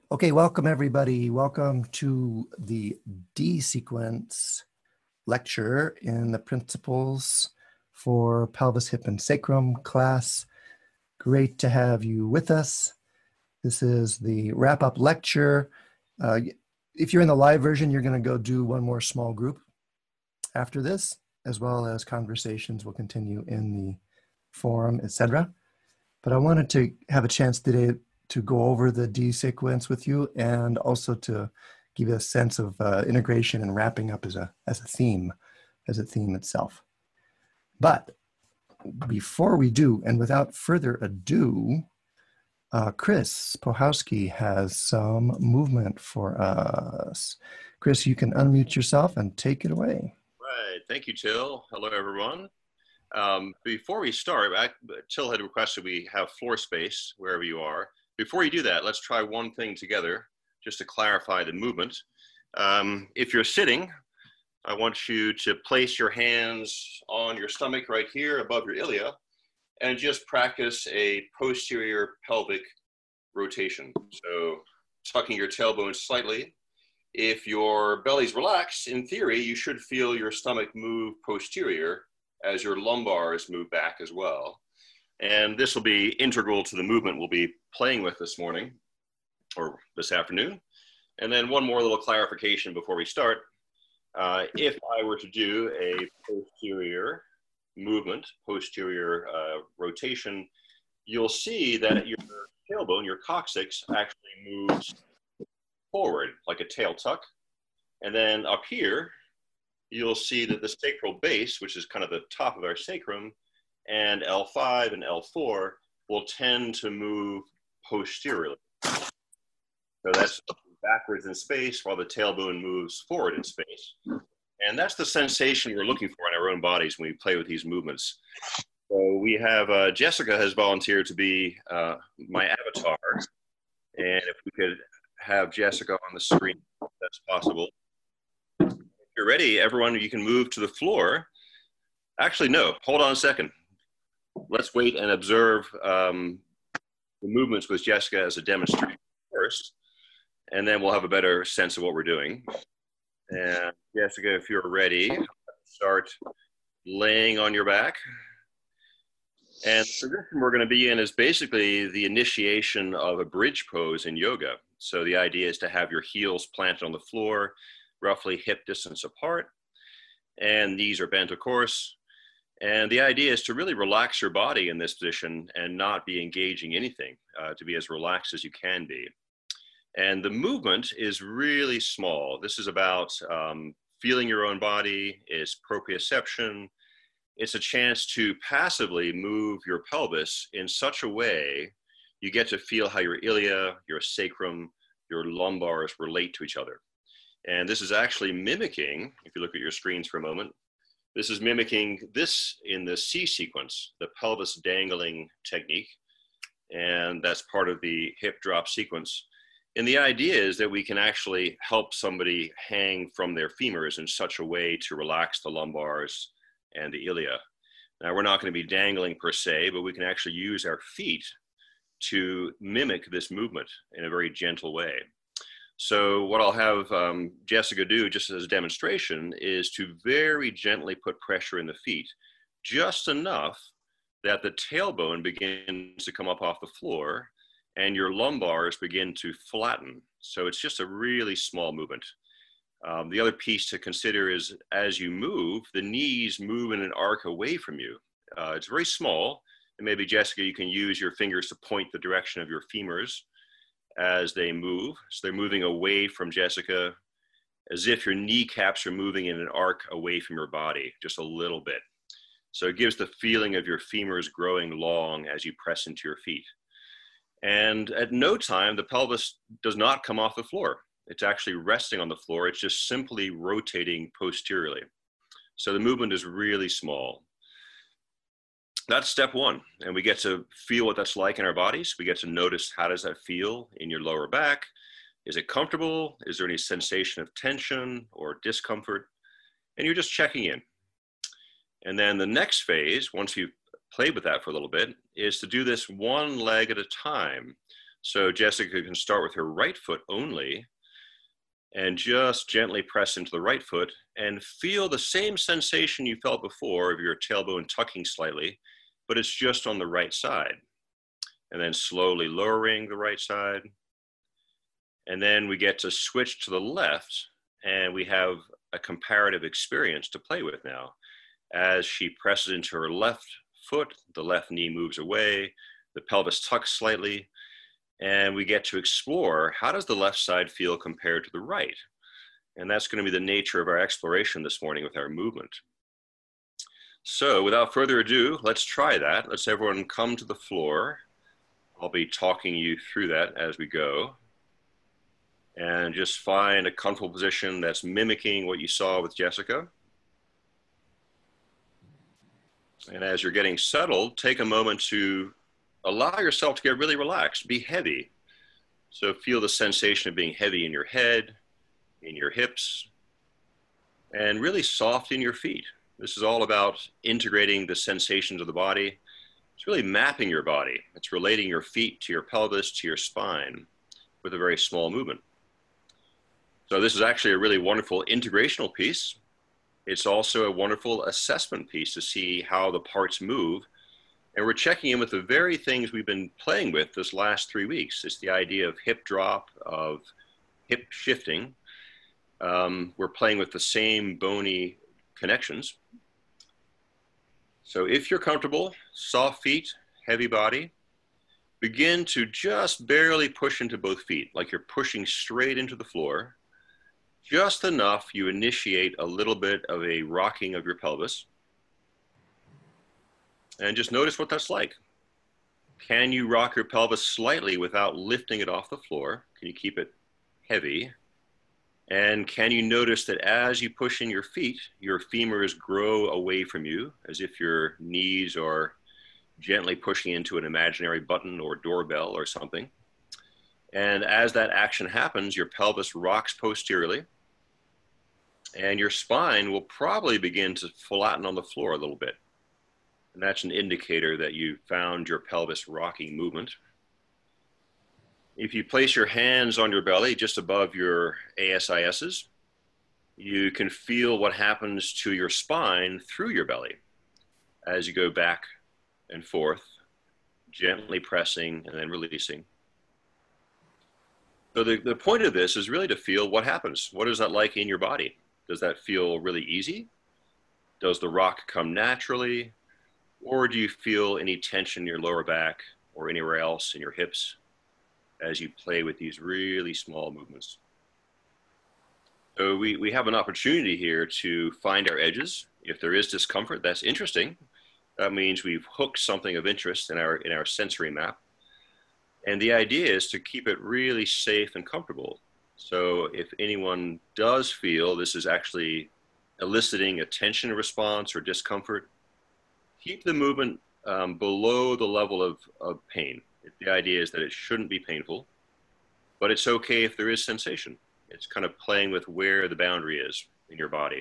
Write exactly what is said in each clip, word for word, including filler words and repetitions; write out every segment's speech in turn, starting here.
Okay, welcome everybody. Welcome to the D sequence lecture in the Principles for Pelvis, Hip, and Sacrum class. Great to have you with us. This is the wrap-up lecture. Uh, if you're in the live version, you're going to go do one more small group after this, as well as conversations will continue in the forum, et cetera. But I wanted to have a chance today to go over the D sequence with you, and also to give you a sense of uh, integration and wrapping up as a, as a theme, as a theme itself. But before we do, and without further ado, uh, Chris Pohowski has some movement for us. Chris, you can unmute yourself and take it away. Right, thank you, Till. Hello, everyone. Um, before we start, I, Till had requested we have floor space wherever you are. Before you do that, let's try one thing together, just to clarify the movement. Um, if you're sitting, I want you to place your hands on your stomach right here above your ilia, and just practice a posterior pelvic rotation. So tucking your tailbone slightly. If your belly's relaxed, in theory, you should feel your stomach move posterior as your lumbars move back as well. And this will be integral to the movement we'll be playing with this morning or this afternoon. And then one more little clarification before we start. Uh, if I were to do a posterior movement, posterior uh, rotation, you'll see that your tailbone, your coccyx, actually moves forward like a tail tuck. And then up here, you'll see that the sacral base, which is kind of the top of our sacrum, and L five and L four will tend to move posteriorly. So that's backwards in space while the tailbone moves forward in space. And that's the sensation we're looking for in our own bodies when we play with these movements. So we have, uh, Jessica has volunteered to be uh, my avatar. And if we could have Jessica on the screen, if that's possible. If you're ready, everyone, you can move to the floor. Actually, no, hold on a second. Let's wait and observe um, the movements with Jessica as a demonstration first, and then we'll have a better sense of what we're doing. And Jessica, if you're ready, start laying on your back. And the position we're going to be in is basically the initiation of a bridge pose in yoga. So the idea is to have your heels planted on the floor, roughly hip distance apart, and knees are bent, of course. And the idea is to really relax your body in this position and not be engaging anything, uh, to be as relaxed as you can be. And the movement is really small. This is about um, feeling your own body, it's proprioception. It's a chance to passively move your pelvis in such a way you get to feel how your ilia, your sacrum, your lumbars relate to each other. And this is actually mimicking, if you look at your screens for a moment, this is mimicking this in the C sequence, the pelvis dangling technique. And that's part of the hip drop sequence. And the idea is that we can actually help somebody hang from their femurs in such a way to relax the lumbars and the ilia. Now, we're not going to be dangling per se, but we can actually use our feet to mimic this movement in a very gentle way. So what I'll have um, Jessica do, just as a demonstration, is to very gently put pressure in the feet, just enough that the tailbone begins to come up off the floor and your lumbars begin to flatten. So it's just a really small movement. Um, the other piece to consider is as you move, the knees move in an arc away from you. Uh, it's very small, and maybe Jessica, you can use your fingers to point the direction of your femurs as they move. So they're moving away from Jessica, as if your kneecaps are moving in an arc away from your body, just a little bit. So it gives the feeling of your femurs growing long as you press into your feet. And at no time, the pelvis does not come off the floor. It's actually resting on the floor. It's just simply rotating posteriorly. So the movement is really small. That's step one. And we get to feel what that's like in our bodies. We get to notice, how does that feel in your lower back? Is it comfortable? Is there any sensation of tension or discomfort? And you're just checking in. And then the next phase, once you've played with that for a little bit, is to do this one leg at a time. So Jessica can start with her right foot only and just gently press into the right foot and feel the same sensation you felt before of your tailbone tucking slightly, but it's just on the right side. And then slowly lowering the right side. And then we get to switch to the left, and we have a comparative experience to play with now. As she presses into her left foot, the left knee moves away, the pelvis tucks slightly, and we get to explore, how does the left side feel compared to the right? And that's going to be the nature of our exploration this morning with our movement. So without further ado, let's try that. Let's everyone come to the floor. I'll be talking you through that as we go. And just find a comfortable position that's mimicking what you saw with Jessica. And as you're getting settled, take a moment to allow yourself to get really relaxed, be heavy. So feel the sensation of being heavy in your head, in your hips, and really soft in your feet. This is all about integrating the sensations of the body. It's really mapping your body. It's relating your feet to your pelvis, to your spine with a very small movement. So this is actually a really wonderful integrational piece. It's also a wonderful assessment piece to see how the parts move. And we're checking in with the very things we've been playing with this last three weeks. It's the idea of hip drop, of hip shifting. Um, we're playing with the same bony connections. So if you're comfortable, soft feet, heavy body, begin to just barely push into both feet, like you're pushing straight into the floor. Just enough you initiate a little bit of a rocking of your pelvis. And just notice what that's like. Can you rock your pelvis slightly without lifting it off the floor? Can you keep it heavy? And can you notice that as you push in your feet, your femurs grow away from you, as if your knees are gently pushing into an imaginary button or doorbell or something. And as that action happens, your pelvis rocks posteriorly, and your spine will probably begin to flatten on the floor a little bit. And that's an indicator that you found your pelvis rocking movement. If you place your hands on your belly just above your A S I Ss, you can feel what happens to your spine through your belly as you go back and forth, gently pressing and then releasing. So the, the point of this is really to feel what happens. What is that like in your body? Does that feel really easy? Does the rock come naturally? Or do you feel any tension in your lower back or anywhere else in your hips as you play with these really small movements? So we, we have an opportunity here to find our edges. If there is discomfort, that's interesting. That means we've hooked something of interest in our, in our sensory map. And the idea is to keep it really safe and comfortable. So if anyone does feel this is actually eliciting a tension response or discomfort, keep the movement um, below the level of, of pain. The idea is that it shouldn't be painful, but it's okay if there is sensation. It's kind of playing with where the boundary is in your body.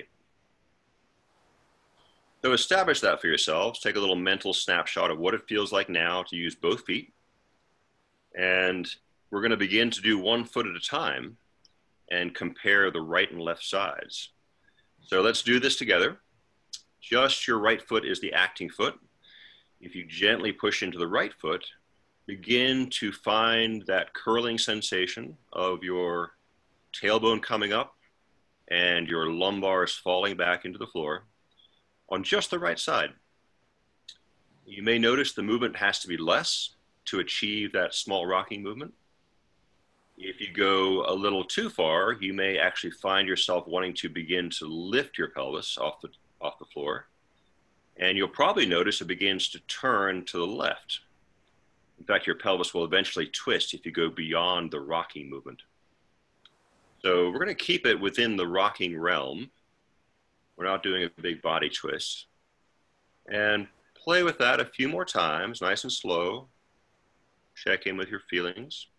So establish that for yourselves. Take a little mental snapshot of what it feels like now to use both feet. And we're going to begin to do one foot at a time and compare the right and left sides. So let's do this together. Just your right foot is the acting foot. If you gently push into the right foot, begin to find that curling sensation of your tailbone coming up and your lumbars falling back into the floor on just the right side. You may notice the movement has to be less to achieve that small rocking movement. If you go a little too far, you may actually find yourself wanting to begin to lift your pelvis off the, off the floor. And you'll probably notice it begins to turn to the left. In fact, your pelvis will eventually twist if you go beyond the rocking movement. So we're going to keep it within the rocking realm. We're not doing a big body twist. And play with that a few more times, nice and slow. Check in with your feelings.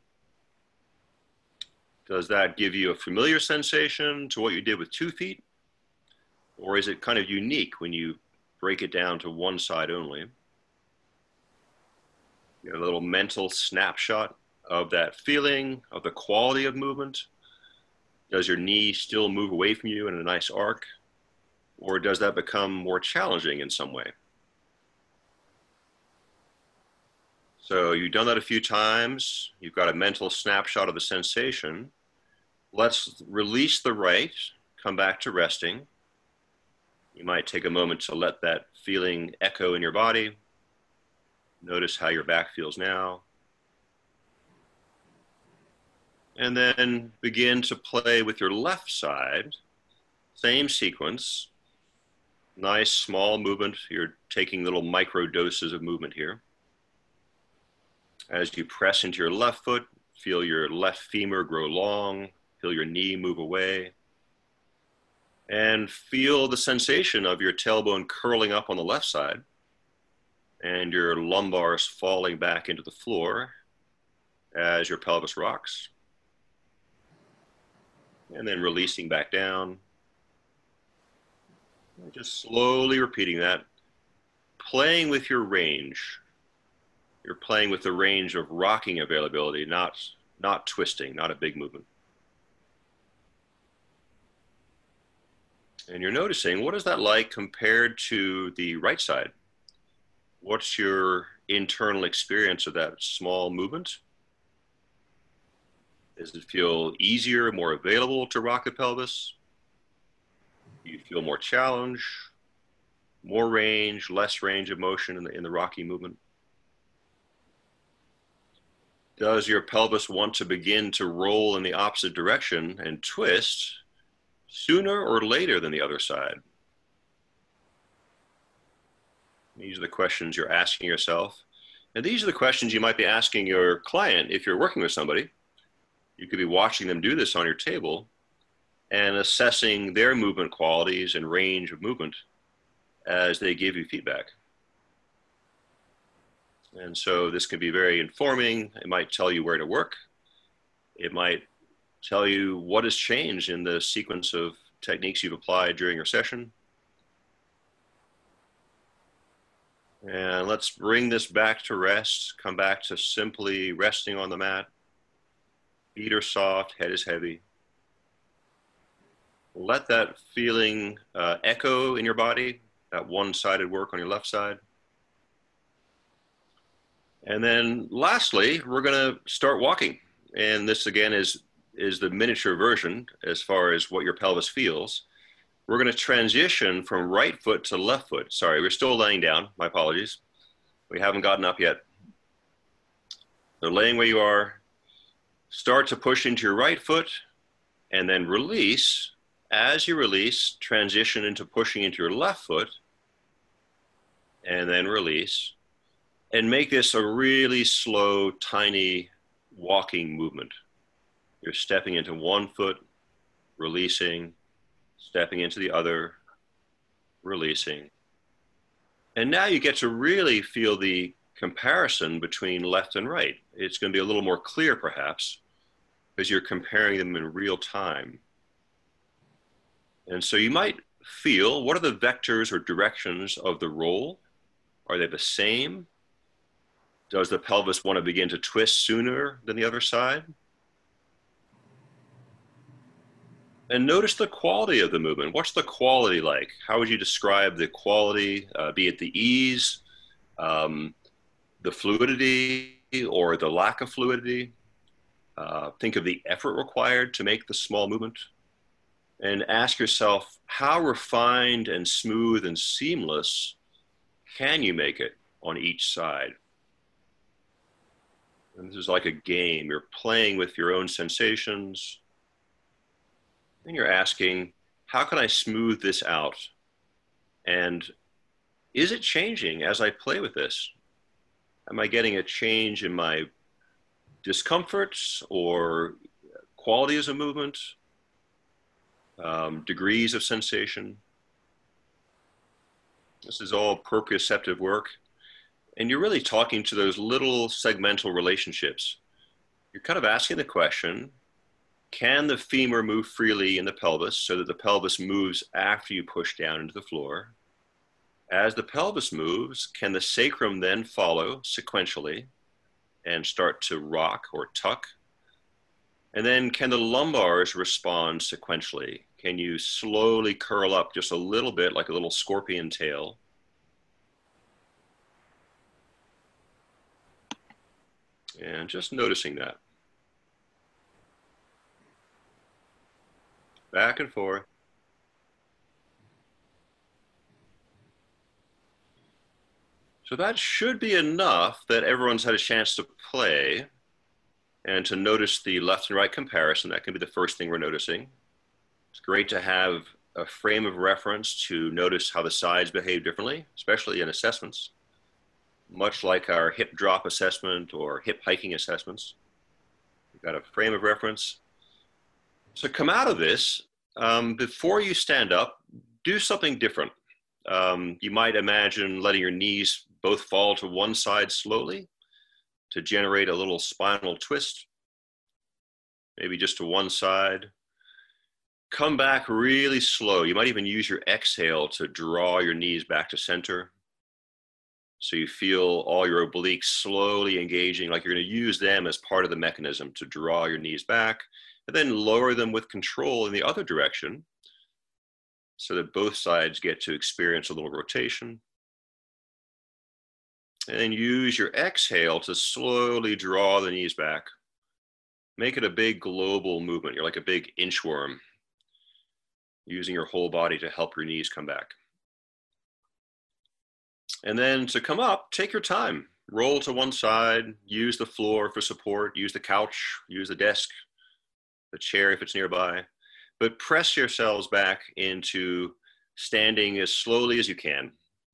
Does that give you a familiar sensation to what you did with two feet? Or is it kind of unique when you break it down to one side only? You know, a little mental snapshot of that feeling, of the quality of movement? Does your knee still move away from you in a nice arc? Or does that become more challenging in some way? So you've done that a few times. You've got a mental snapshot of the sensation. Let's release the right, come back to resting. You might take a moment to let that feeling echo in your body. Notice how your back feels now. And then begin to play with your left side. Same sequence. Nice small movement. You're taking little micro doses of movement here. As you press into your left foot, feel your left femur grow long. Feel your knee move away. And feel the sensation of your tailbone curling up on the left side and your lumbars falling back into the floor as your pelvis rocks. And then releasing back down. And just slowly repeating that, playing with your range. You're playing with the range of rocking availability, not, not twisting, not a big movement. And you're noticing, what is that like compared to the right side? What's your internal experience of that small movement? Does it feel easier, more available to rock the pelvis? Do you feel more challenge, more range, less range of motion in the, in the rocking movement? Does your pelvis want to begin to roll in the opposite direction and twist sooner or later than the other side? These are the questions you're asking yourself. And these are the questions you might be asking your client if you're working with somebody. You could be watching them do this on your table and assessing their movement qualities and range of movement as they give you feedback. And so this can be very informing. It might tell you where to work. It might tell you what has changed in the sequence of techniques you've applied during your session. And let's bring this back to rest. Come back to simply resting on the mat. Feet are soft, head is heavy. Let that feeling uh, echo in your body, that one-sided work on your left side. And then lastly, we're going to start walking. And this again is, is the miniature version as far as what your pelvis feels. We're going to transition from right foot to left foot. Sorry, we're still laying down. My apologies. We haven't gotten up yet. So laying where you are, start to push into your right foot and then release. As you release, transition into pushing into your left foot and then release. And make this a really slow, tiny walking movement. You're stepping into one foot, releasing, stepping into the other, releasing. And now you get to really feel the comparison between left and right. It's going to be a little more clear, perhaps, because you're comparing them in real time. And so you might feel, what are the vectors or directions of the roll? Are they the same? Does the pelvis want to begin to twist sooner than the other side? And notice the quality of the movement. What's the quality like? How would you describe the quality, uh, be it the ease, um, the fluidity, or the lack of fluidity? Uh, think of the effort required to make the small movement. And ask yourself, how refined and smooth and seamless can you make it on each side? And this is like a game. You're playing with your own sensations. And you're asking, how can I smooth this out? And is it changing as I play with this? Am I getting a change in my discomforts or qualities of movement, um, degrees of sensation? This is all proprioceptive work. And you're really talking to those little segmental relationships. You're kind of asking the question, can the femur move freely in the pelvis so that the pelvis moves after you push down into the floor? As the pelvis moves, can the sacrum then follow sequentially and start to rock or tuck? And then can the lumbars respond sequentially? Can you slowly curl up just a little bit like a little scorpion tail? And just noticing that. Back and forth. So that should be enough that everyone's had a chance to play and to notice the left and right comparison. That can be the first thing we're noticing. It's great to have a frame of reference to notice how the sides behave differently, especially in assessments, much like our hip drop assessment or hip hiking assessments. We've got a frame of reference. So come out of this, um, before you stand up, do something different. Um, you might imagine letting your knees both fall to one side slowly to generate a little spinal twist, maybe just to one side. Come back really slow. You might even use your exhale to draw your knees back to center. So you feel all your obliques slowly engaging, like you're going to use them as part of the mechanism to draw your knees back, and then lower them with control in the other direction so that both sides get to experience a little rotation. And then use your exhale to slowly draw the knees back. Make it a big global movement. You're like a big inchworm, using your whole body to help your knees come back. And then to come up, take your time. Roll to one side, use the floor for support, use the couch, use the desk, the chair if it's nearby. But press yourselves back into standing as slowly as you can.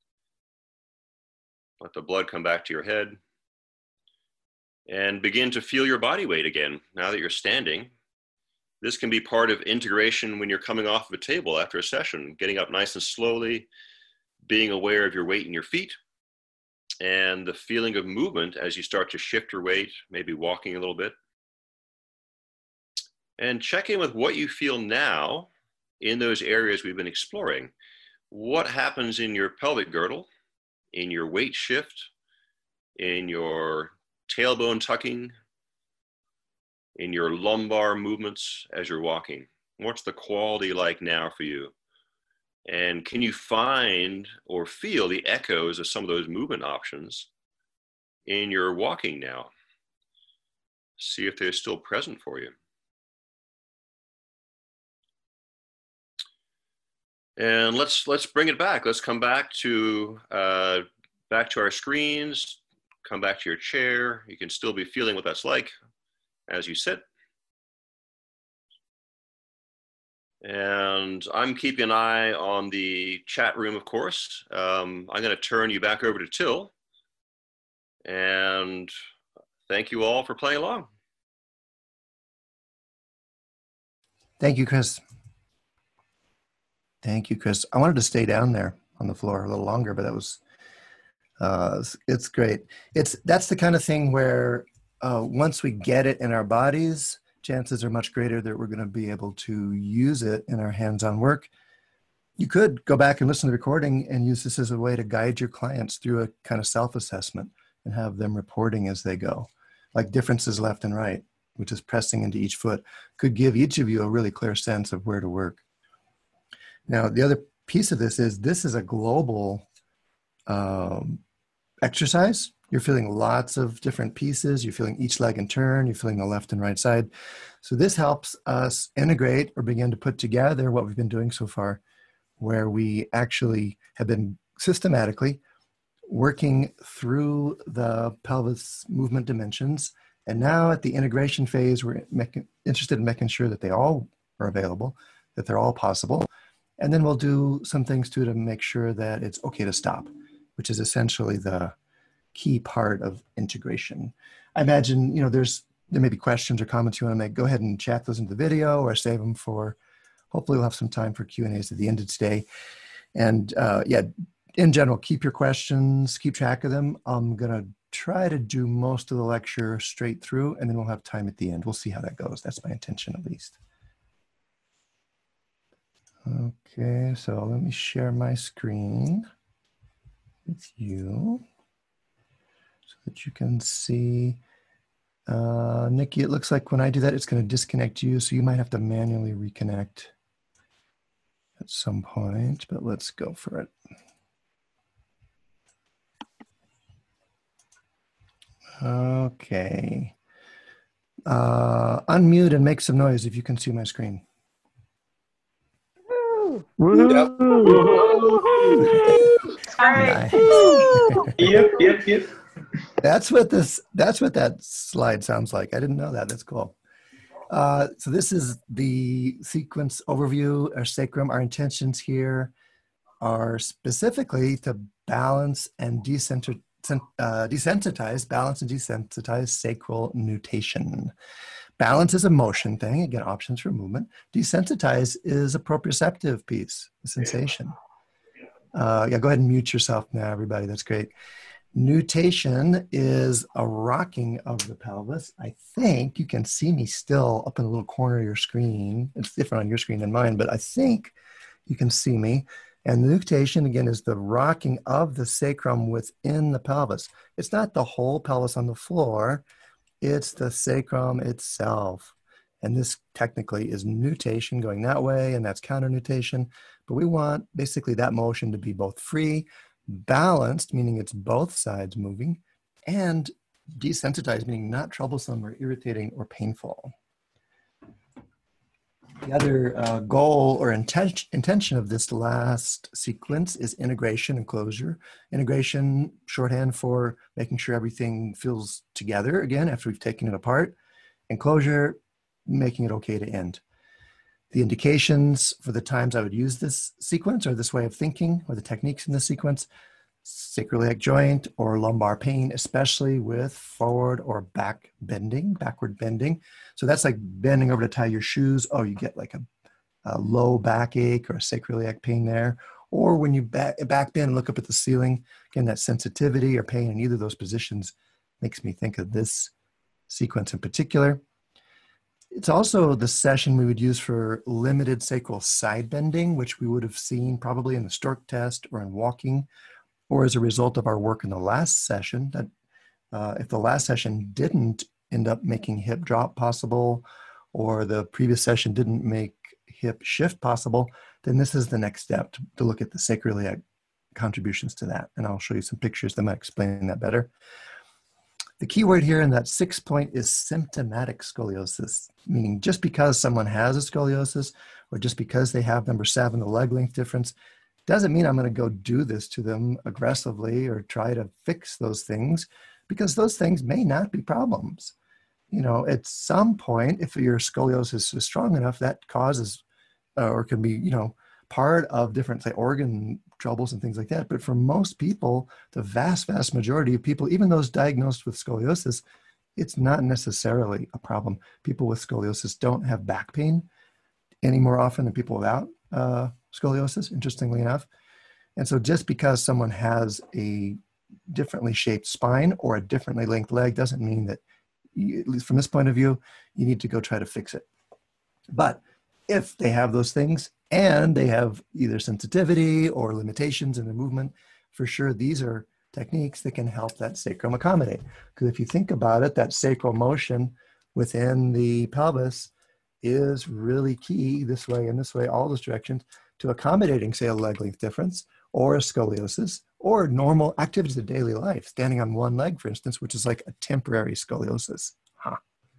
Let the blood come back to your head. And begin to feel your body weight again now that you're standing. This can be part of integration when you're coming off of a table after a session, getting up nice and slowly, being aware of your weight in your feet, and the feeling of movement as you start to shift your weight, maybe walking a little bit. And check in with what you feel now in those areas we've been exploring. What happens in your pelvic girdle, in your weight shift, in your tailbone tucking, in your lumbar movements as you're walking? What's the quality like now for you? And can you find or feel the echoes of some of those movement options in your walking now? See if they're still present for you. And let's let's bring it back. Let's come back to uh, back to our screens. Come back to your chair. You can still be feeling what that's like as you sit. And I'm keeping an eye on the chat room, of course. Um, I'm going to turn you back over to Till. And thank you all for playing along. Thank you, Chris. Thank you, Chris. I wanted to stay down there on the floor a little longer, but that was, uh, it's great. It's, that's the kind of thing where uh, once we get it in our bodies, chances are much greater that we're going to be able to use it in our hands-on work. You could go back and listen to the recording and use this as a way to guide your clients through a kind of self-assessment and have them reporting as they go, like differences left and right, which is pressing into each foot, could give each of you a really clear sense of where to work. Now, the other piece of this is this is a global um, exercise. You're feeling lots of different pieces. You're feeling each leg in turn. You're feeling the left and right side. So this helps us integrate or begin to put together what we've been doing so far, where we actually have been systematically working through the pelvis movement dimensions. And now at the integration phase, we're making, interested in making sure that they all are available, that they're all possible. And then we'll do some things too to make sure that it's okay to stop, which is essentially the key part of integration. I imagine, you know, there's, there may be questions or comments you want to make. Go ahead and chat those into the video or save them for, hopefully we'll have some time for Q and A's at the end of today. And uh, yeah, in general, keep your questions, keep track of them. I'm going to try to do most of the lecture straight through, and then we'll have time at the end. We'll see how that goes. That's my intention, at least. Okay, so let me share my screen with you so that you can see. Uh, Nikki, it looks like when I do that, it's going to disconnect you, so you might have to manually reconnect at some point, but let's go for it. Okay. Uh, unmute and make some noise if you can see my screen. Yep. Nice. Yep, yep, yep. That's what this. That's what that slide sounds like. I didn't know that. That's cool. Uh, so this is the sequence overview, our sacrum. Our intentions here are specifically to balance and decenter, uh, desensitize, balance and desensitize sacral nutation. Balance is a motion thing. Again, options for movement. Desensitize is a proprioceptive piece, a sensation. Uh, yeah, go ahead and mute yourself now, everybody. That's great. Nutation is a rocking of the pelvis. I think you can see me still up in the little corner of your screen. It's different on your screen than mine, but I think you can see me. And the nutation, again, is the rocking of the sacrum within the pelvis. It's not the whole pelvis on the floor. It's the sacrum itself. And this technically is nutation going that way, and that's counter nutation. But we want basically that motion to be both free, balanced, meaning it's both sides moving, and desensitized, meaning not troublesome or irritating or painful. The other uh, goal or intention, intention of this last sequence is integration and closure. Integration, shorthand for making sure everything feels together again after we've taken it apart, and closure, making it okay to end. The indications for the times I would use this sequence or this way of thinking or the techniques in this sequence: sacroiliac joint or lumbar pain, especially with forward or back bending, backward bending. So that's like bending over to tie your shoes. Oh, you get like a, a low backache or a sacroiliac pain there. Or when you back, back bend and look up at the ceiling, again, that sensitivity or pain in either of those positions makes me think of this sequence in particular. It's also the session we would use for limited sacral side bending, which we would have seen probably in the Stork test or in walking, or as a result of our work in the last session. That uh, if the last session didn't end up making hip drop possible, or the previous session didn't make hip shift possible, then this is the next step to, to look at the sacroiliac contributions to that. And I'll show you some pictures that might explain that better. The key word here in that sixth point is symptomatic scoliosis, meaning just because someone has a scoliosis or just because they have number seven, the leg length difference, doesn't mean I'm going to go do this to them aggressively or try to fix those things, because those things may not be problems. You know, at some point, if your scoliosis is strong enough, that causes uh, or can be, you know, part of different, say, organ troubles and things like that. But for most people, the vast, vast majority of people, even those diagnosed with scoliosis, it's not necessarily a problem. People with scoliosis don't have back pain any more often than people without uh, scoliosis, interestingly enough. And so just because someone has a differently shaped spine or a differently length leg doesn't mean that, you, at least from this point of view, you need to go try to fix it. But if they have those things and they have either sensitivity or limitations in their movement, for sure, these are techniques that can help that sacrum accommodate. Because if you think about it, that sacral motion within the pelvis is really key, this way and this way, all those directions, to accommodating, say, a leg length difference or a scoliosis or normal activities of daily life, standing on one leg, for instance, which is like a temporary scoliosis. Huh.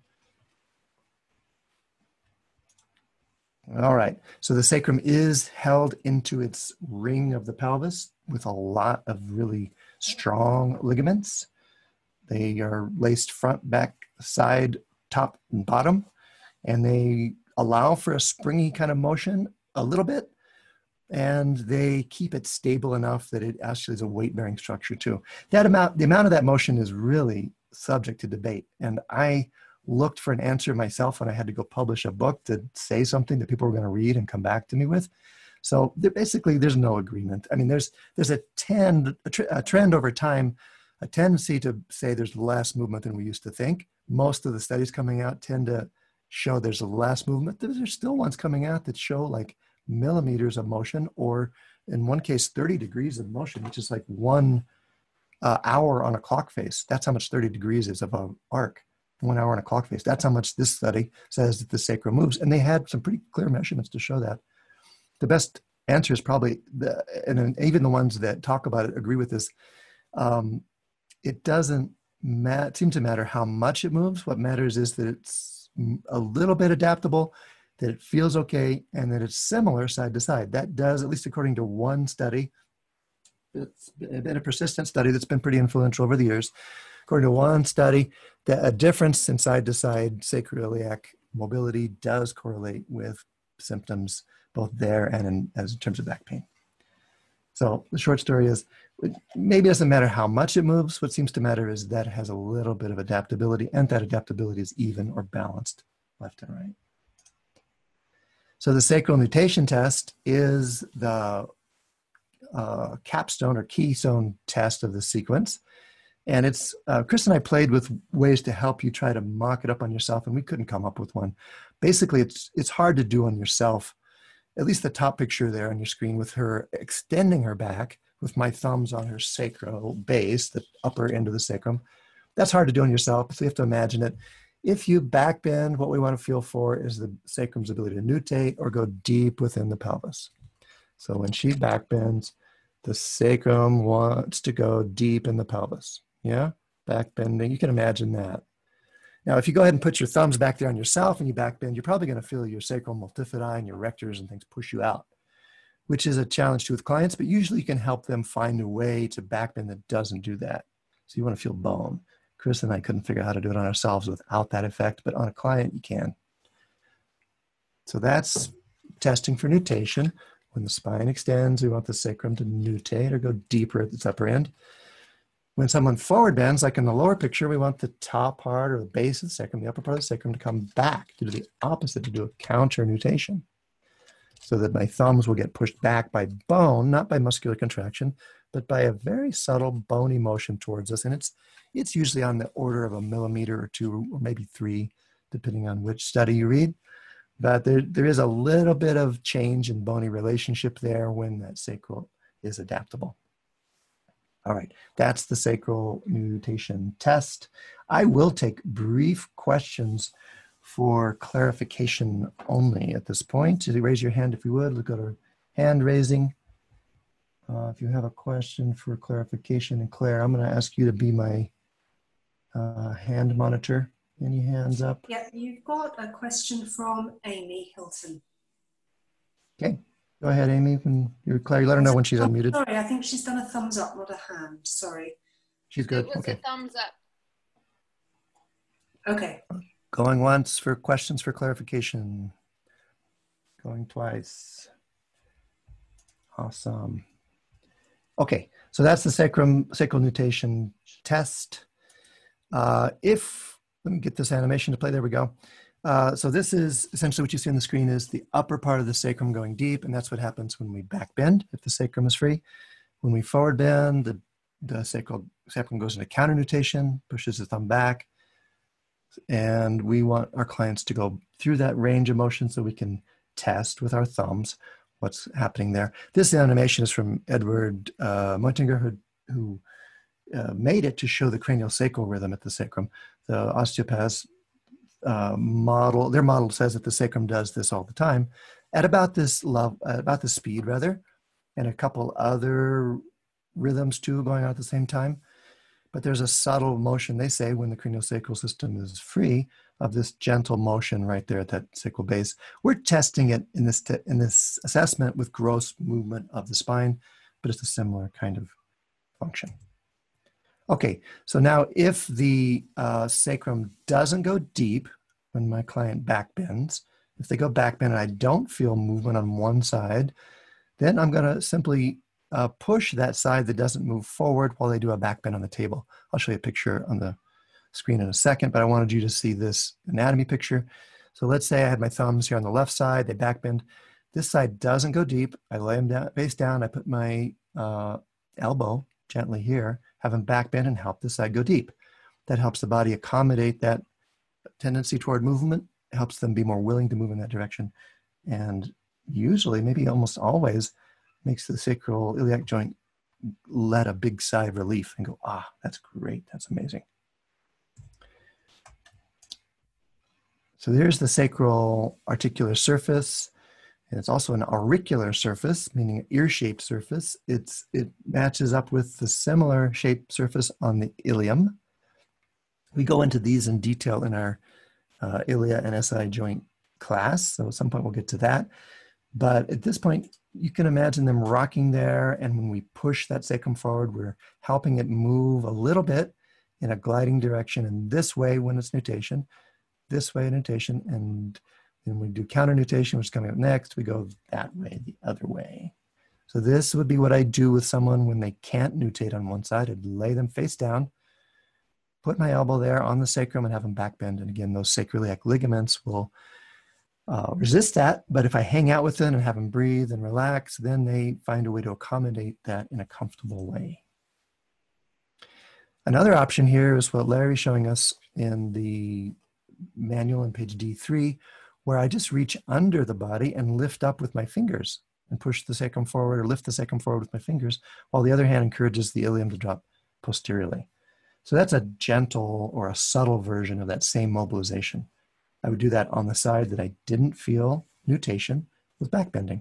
All right, so the sacrum is held into its ring of the pelvis with a lot of really strong ligaments. They are laced front, back, side, top, and bottom, and they allow for a springy kind of motion a little bit, and they keep it stable enough that it actually is a weight-bearing structure too. That amount, the amount of that motion is really subject to debate, and I looked for an answer myself when I had to go publish a book to say something that people were going to read and come back to me with. So basically, there's no agreement. I mean, there's there's a trend, a, tr a trend over time, a tendency to say there's less movement than we used to think. Most of the studies coming out tend to show there's less movement. There's still ones coming out that show like millimeters of motion, or in one case, thirty degrees of motion, which is like one uh, hour on a clock face. That's how much thirty degrees is of an arc. one hour on a clock face. That's how much this study says that the sacrum moves. And they had some pretty clear measurements to show that. The best answer is probably, the, and even the ones that talk about it agree with this, um, it doesn't ma- seem to matter how much it moves. What matters is that it's a little bit adaptable, that it feels okay, and that it's similar side to side. That does, at least according to one study, it's been a persistent study that's been pretty influential over the years. According to one study, that a difference in side-to-side sacroiliac mobility does correlate with symptoms both there and in, as in terms of back pain. So the short story is, maybe it doesn't matter how much it moves. What seems to matter is that it has a little bit of adaptability, and that adaptability is even or balanced left and right. So the sacral nutation test is the uh, capstone or keystone test of the sequence. And it's, uh, Chris and I played with ways to help you try to mock it up on yourself, and we couldn't come up with one. Basically, it's, it's hard to do on yourself. At least the top picture there on your screen with her extending her back with my thumbs on her sacral base, the upper end of the sacrum. That's hard to do on yourself, so you have to imagine it. If you back bend, what we want to feel for is the sacrum's ability to nutate or go deep within the pelvis. So when she back bends, the sacrum wants to go deep in the pelvis. Yeah, back bending, you can imagine that. Now, if you go ahead and put your thumbs back there on yourself and you back bend, you're probably going to feel your sacral multifidi and your rectors and things push you out, which is a challenge too with clients, but usually you can help them find a way to back bend that doesn't do that. So you want to feel bone. Chris and I couldn't figure out how to do it on ourselves without that effect, but on a client you can. So that's testing for nutation. When the spine extends, we want the sacrum to nutate or go deeper at its upper end. When someone forward bends, like in the lower picture, we want the top part or the base of the sacrum, the upper part of the sacrum, to come back, to do the opposite, to do a counter nutation. So that my thumbs will get pushed back by bone, not by muscular contraction, but by a very subtle bony motion towards us. And it's, it's usually on the order of a millimeter or two, or maybe three, depending on which study you read. But there, there is a little bit of change in bony relationship there when that sacral is adaptable. All right, that's the sacral nutation test. I will take brief questions for clarification only at this point. Raise your hand if you would. Look at our hand raising. Uh, if you have a question for clarification, and Claire, I'm going to ask you to be my uh, hand monitor. Any hands up? Yeah, you've got a question from Amy Hilton. Okay. Go ahead, Amy. When you're Claire, let her know when she's oh, unmuted. Sorry, I think she's done a thumbs up, not a hand. Sorry. She's good. It was okay. a thumbs up. Okay. Going once for questions for clarification. Going twice. Awesome. Okay, so that's the sacrum sacral nutation test. Uh, if, let me get this animation to play. There we go. Uh, so this is essentially what you see on the screen is the upper part of the sacrum going deep, and that's what happens when we back bend, if the sacrum is free. When we forward bend, the, the sacral, sacrum goes into counter nutation, pushes the thumb back, and we want our clients to go through that range of motion so we can test with our thumbs what's happening there. This animation is from Edward uh, Meutinger, who, who uh, made it to show the cranial sacral rhythm at the sacrum. The osteopaths Uh, model, their model says that the sacrum does this all the time at about this love, at about the speed rather, and a couple other rhythms too going on at the same time. But there's a subtle motion, they say, when the craniosacral system is free, of this gentle motion right there at that sacral base. We're testing it in this, te in this assessment with gross movement of the spine, but it's a similar kind of function. Okay, so now if the uh, sacrum doesn't go deep when my client back bends, if they go back bend and I don't feel movement on one side, then I'm gonna simply uh, push that side that doesn't move forward while they do a back bend on the table. I'll show you a picture on the screen in a second, but I wanted you to see this anatomy picture. So let's say I had my thumbs here on the left side, they back bend. This side doesn't go deep. I lay them down, face down, I put my uh, elbow gently here, have them back bend and help this side go deep. That helps the body accommodate that tendency toward movement, helps them be more willing to move in that direction, and usually, maybe almost always, makes the sacral iliac joint let a big sigh of relief and go, ah, that's great, that's amazing. So there's the sacral articular surface. And it's also an auricular surface, meaning an ear-shaped surface. It's, it matches up with the similar shaped surface on the ilium. We go into these in detail in our uh, ilia and S I joint class, so at some point we'll get to that. But at this point, you can imagine them rocking there, and when we push that sacrum forward, we're helping it move a little bit in a gliding direction, and this way when it's nutation, this way nutation, and then we do counter nutation, which is coming up next, we go that way, the other way. So this would be what I do with someone when they can't nutate on one side. I'd lay them face down, put my elbow there on the sacrum and have them back bend. And again, those sacroiliac ligaments will uh, resist that. But if I hang out with them and have them breathe and relax, then they find a way to accommodate that in a comfortable way. Another option here is what Larry's showing us in the manual on page D three, where I just reach under the body and lift up with my fingers and push the sacrum forward or lift the sacrum forward with my fingers, while the other hand encourages the ilium to drop posteriorly. So that's a gentle or a subtle version of that same mobilization. I would do that on the side that I didn't feel nutation with back bending.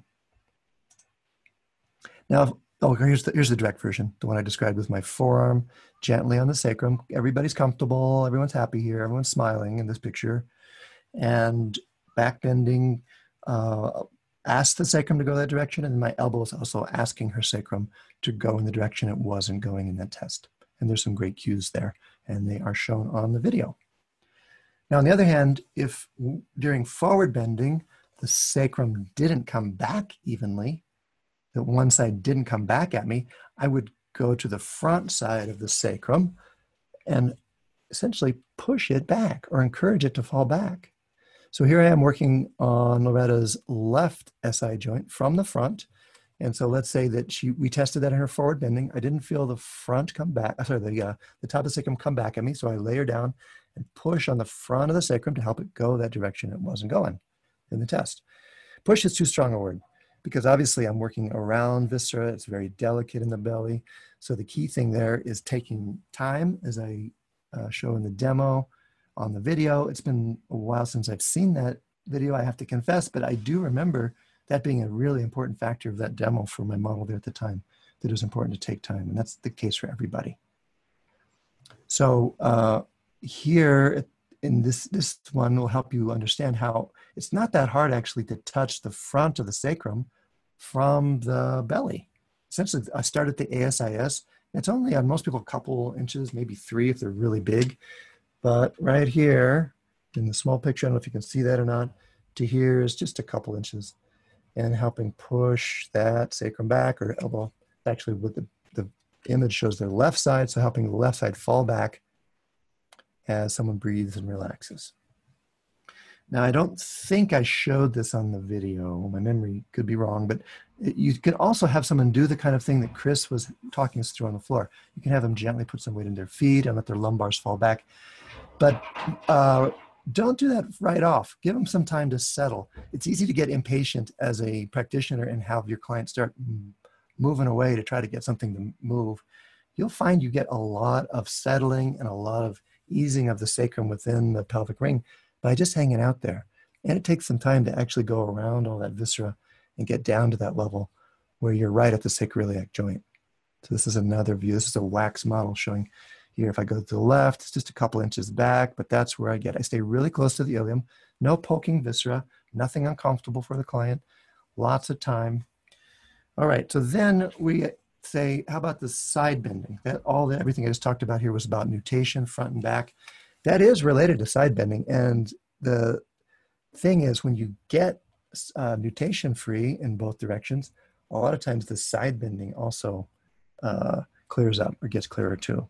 Now, oh, here's the, here's the direct version, the one I described with my forearm gently on the sacrum. Everybody's comfortable, everyone's happy here, everyone's smiling in this picture. And back bending, uh, asked the sacrum to go that direction, and my elbow is also asking her sacrum to go in the direction it wasn't going in that test. And there's some great cues there, and they are shown on the video. Now, on the other hand, if during forward bending, the sacrum didn't come back evenly, that one side didn't come back at me, I would go to the front side of the sacrum and essentially push it back or encourage it to fall back. So here I am working on Loretta's left S I joint from the front. And so let's say that she, we tested that in her forward bending. I didn't feel the front come back, sorry, the, uh, the top of the sacrum come back at me. So I lay her down and push on the front of the sacrum to help it go that direction it wasn't going in the test. Push is too strong a word because obviously I'm working around viscera. It's very delicate in the belly. So the key thing there is taking time, as I uh, show in the demo on the video. It's been a while since I've seen that video, I have to confess, but I do remember that being a really important factor of that demo for my model there at the time, that it was important to take time, and that's the case for everybody. So uh, here in this, this one will help you understand how it's not that hard actually to touch the front of the sacrum from the belly. Essentially, I start at the A S I S. It's only on most people a couple inches, maybe three if they're really big. But right here in the small picture, I don't know if you can see that or not, to here is just a couple inches. And helping push that sacrum back or elbow, actually with the, the image shows their left side, so helping the left side fall back as someone breathes and relaxes. Now, I don't think I showed this on the video. My memory could be wrong, but it, you can also have someone do the kind of thing that Chris was talking us through on the floor. You can have them gently put some weight in their feet and let their lumbars fall back. But uh, don't do that right off. Give them some time to settle. It's easy to get impatient as a practitioner and have your client start moving away to try to get something to move. You'll find you get a lot of settling and a lot of easing of the sacrum within the pelvic ring by just hanging out there. And it takes some time to actually go around all that viscera and get down to that level where you're right at the sacroiliac joint. So this is another view. This is a wax model showing here. If I go to the left, it's just a couple inches back, but that's where I get. I stay really close to the ilium. No poking viscera, nothing uncomfortable for the client, lots of time. All right, so then we say, how about the side bending? That all the, everything I just talked about here was about nutation, front and back. That is related to side bending. And the thing is, when you get uh, nutation free in both directions, a lot of times the side bending also uh, clears up or gets clearer too.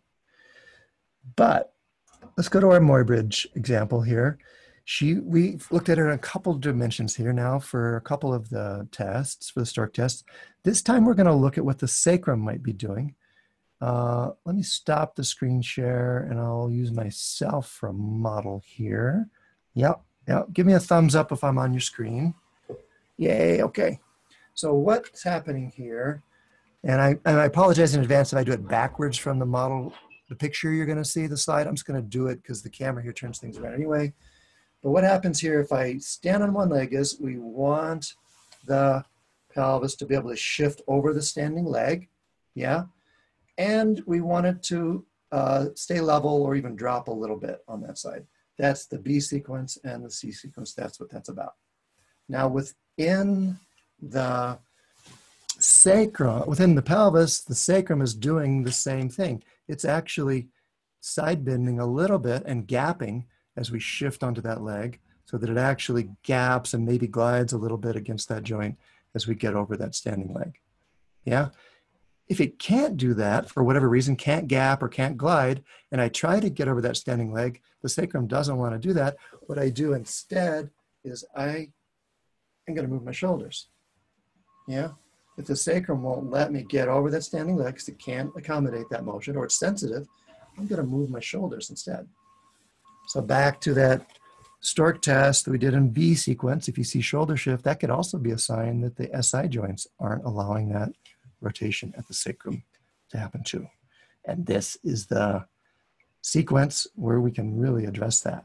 But let's go to our Muybridge example here. She, we looked at her in a couple of dimensions here now for a couple of the tests, for the Stork test. This time we're going to look at what the sacrum might be doing. Uh, let me stop the screen share and I'll use myself for a model here. Yep, yep. Give me a thumbs up if I'm on your screen. Yay, okay. So what's happening here, and I, and I apologize in advance if I do it backwards from the model, the picture you're going to see, the slide. I'm just going to do it because the camera here turns things around anyway. But what happens here if I stand on one leg is we want the pelvis to be able to shift over the standing leg, yeah? And we want it to uh, stay level or even drop a little bit on that side. That's the B sequence and the C sequence. That's what that's about. Now within the sacrum, within the pelvis, the sacrum is doing the same thing. It's actually side bending a little bit and gapping as we shift onto that leg so that it actually gaps and maybe glides a little bit against that joint as we get over that standing leg. Yeah. If it can't do that for whatever reason, can't gap or can't glide, and I try to get over that standing leg, the sacrum doesn't want to do that. What I do instead is I am going to move my shoulders. Yeah. If the sacrum won't let me get over that standing leg because it can't accommodate that motion or it's sensitive, I'm going to move my shoulders instead. So back to that Stork test that we did in B sequence. If you see shoulder shift, that could also be a sign that the S I joints aren't allowing that rotation at the sacrum to happen too. And this is the sequence where we can really address that.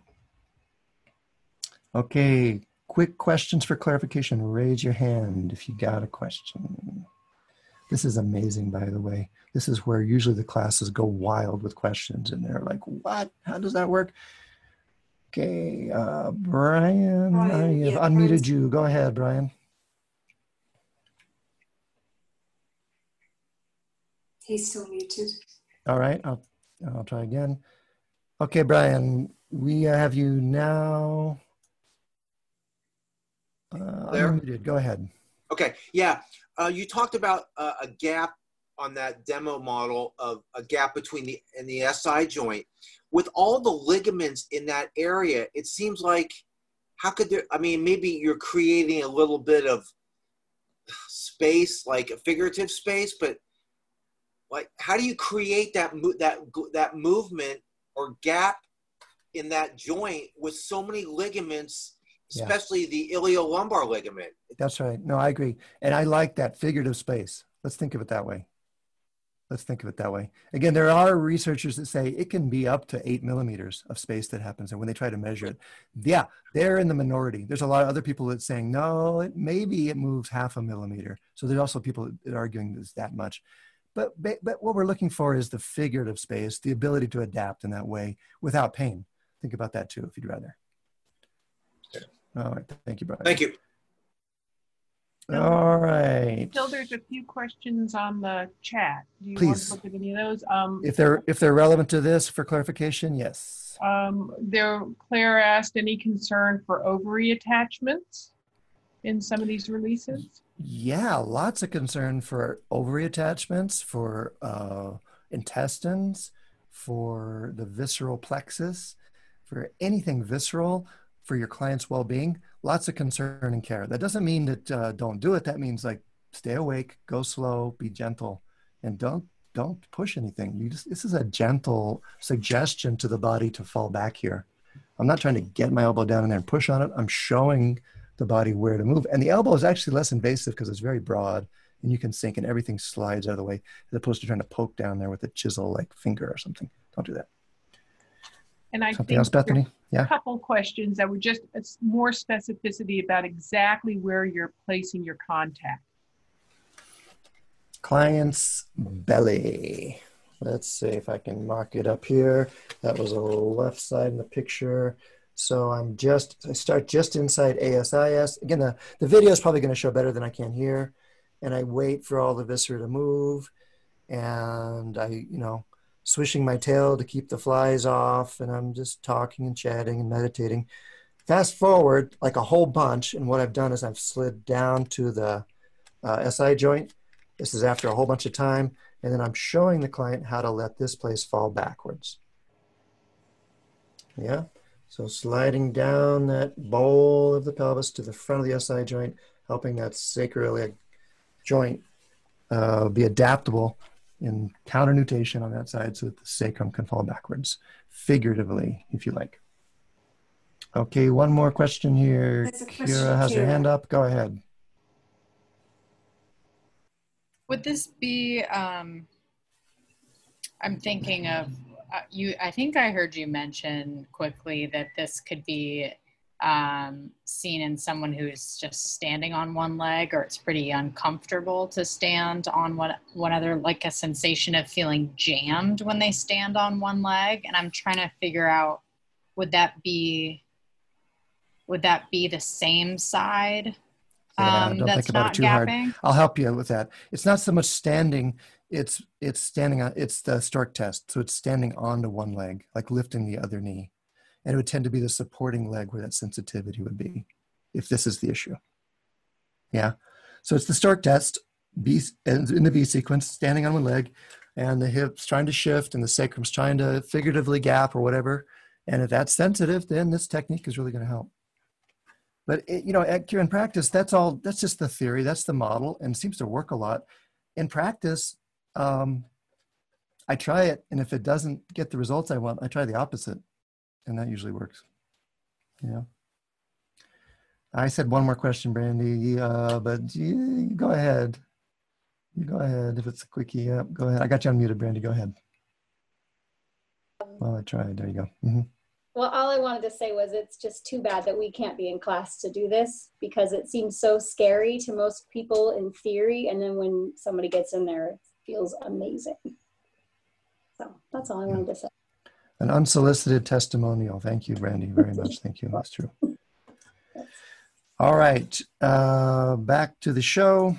Okay, quick questions for clarification. Raise your hand if you got a question. This is amazing, by the way. This is where usually the classes go wild with questions and they're like, what? How does that work? Okay, uh, Brian, Brian, I have yeah, unmuted Brian's- you. Go ahead, Brian. He's still muted. All right, I'll, I'll try again. Okay, Brian, we have you now. Uh, There? unmuted. Go ahead. Okay, yeah. Uh, you talked about uh, a gap on that demo model of a gap between the and the S I joint. With all the ligaments in that area, it seems like, how could there, I mean, maybe you're creating a little bit of space, like a figurative space, but like, how do you create that, mo that, that movement or gap in that joint with so many ligaments, especially yeah. the iliolumbar ligament? That's right. No, I agree. And I like that figurative space. Let's think of it that way. Let's think of it that way. Again, there are researchers that say it can be up to eight millimeters of space that happens. And when they try to measure it, yeah, they're in the minority. There's a lot of other people that saying, no, it, maybe it moves half a millimeter. So there's also people that are arguing it's that much. But, but what we're looking for is the figurative space, the ability to adapt in that way without pain. Think about that too, if you'd rather. Okay. All right. Thank you, Brian. Thank you. All right. Still, there's a few questions on the chat. Do you Please. want to look at any of those? Um, If they're if they're relevant to this for clarification, yes. um, there, Claire asked, any concern for ovary attachments in some of these releases? Yeah, lots of concern for ovary attachments, for uh, intestines, for the visceral plexus, for anything visceral, for your client's well-being. Lots of concern and care. That doesn't mean that uh, don't do it. That means like stay awake, go slow, be gentle, and don't don't push anything. You just this is a gentle suggestion to the body to fall back here. I'm not trying to get my elbow down in there and push on it. I'm showing the body where to move. And the elbow is actually less invasive because it's very broad and you can sink and everything slides out of the way as opposed to trying to poke down there with a chisel like finger or something. Don't do that. And I Something think else, Bethany? Yeah. a couple questions that were just it's more specificity about exactly where you're placing your contact. Client's belly. Let's see if I can mark it up here. That was a left side in the picture. So I'm just, I start just inside A S I S. Again, the, the video is probably going to show better than I can here. And I wait for all the viscera to move. And I, you know, swishing my tail to keep the flies off. And I'm just talking and chatting and meditating. Fast forward like a whole bunch. And what I've done is I've slid down to the uh, S I joint. This is after a whole bunch of time. And then I'm showing the client how to let this place fall backwards. Yeah. So sliding down that bowl of the pelvis to the front of the S I joint, helping that sacroiliac joint uh, be adaptable in counter nutation on that side so that the sacrum can fall backwards, figuratively, if you like. Okay, one more question here. There's a question, Kira has her Kira. hand up. Go ahead. Would this be, um, I'm thinking of, uh, you, I think I heard you mention quickly that this could be um, seen in someone who's just standing on one leg, or it's pretty uncomfortable to stand on one, one other, like a sensation of feeling jammed when they stand on one leg. And I'm trying to figure out, would that be, would that be the same side? Yeah, Um, don't that's think about not it too gapping? hard. I'll help you with that. It's not so much standing, it's it's standing on, it's the Stork test. So it's standing onto one leg, like lifting the other knee. And it would tend to be the supporting leg where that sensitivity would be, if this is the issue. Yeah. So it's the Stork test, B, in the B sequence, standing on one leg, and the hips trying to shift, and the sacrum's trying to figuratively gap or whatever. And if that's sensitive, then this technique is really going to help. But it, you know, at, in practice, that's all. That's just the theory. That's the model, and it seems to work a lot. In practice, um, I try it, and if it doesn't get the results I want, I try the opposite, and that usually works. Yeah. I said one more question, Brandy, uh, but you, you go ahead. You go ahead. If it's a quickie, yeah, go ahead. I got you unmuted, Brandy. Go ahead. Well, I tried. There you go. Mm-hmm. Well, all I wanted to say was it's just too bad that we can't be in class to do this, because it seems so scary to most people in theory. And then when somebody gets in there, it feels amazing. So that's all I wanted to say. An unsolicited testimonial. Thank you, Brandy, very much. Thank you. That's true. All right. Uh, back to the show.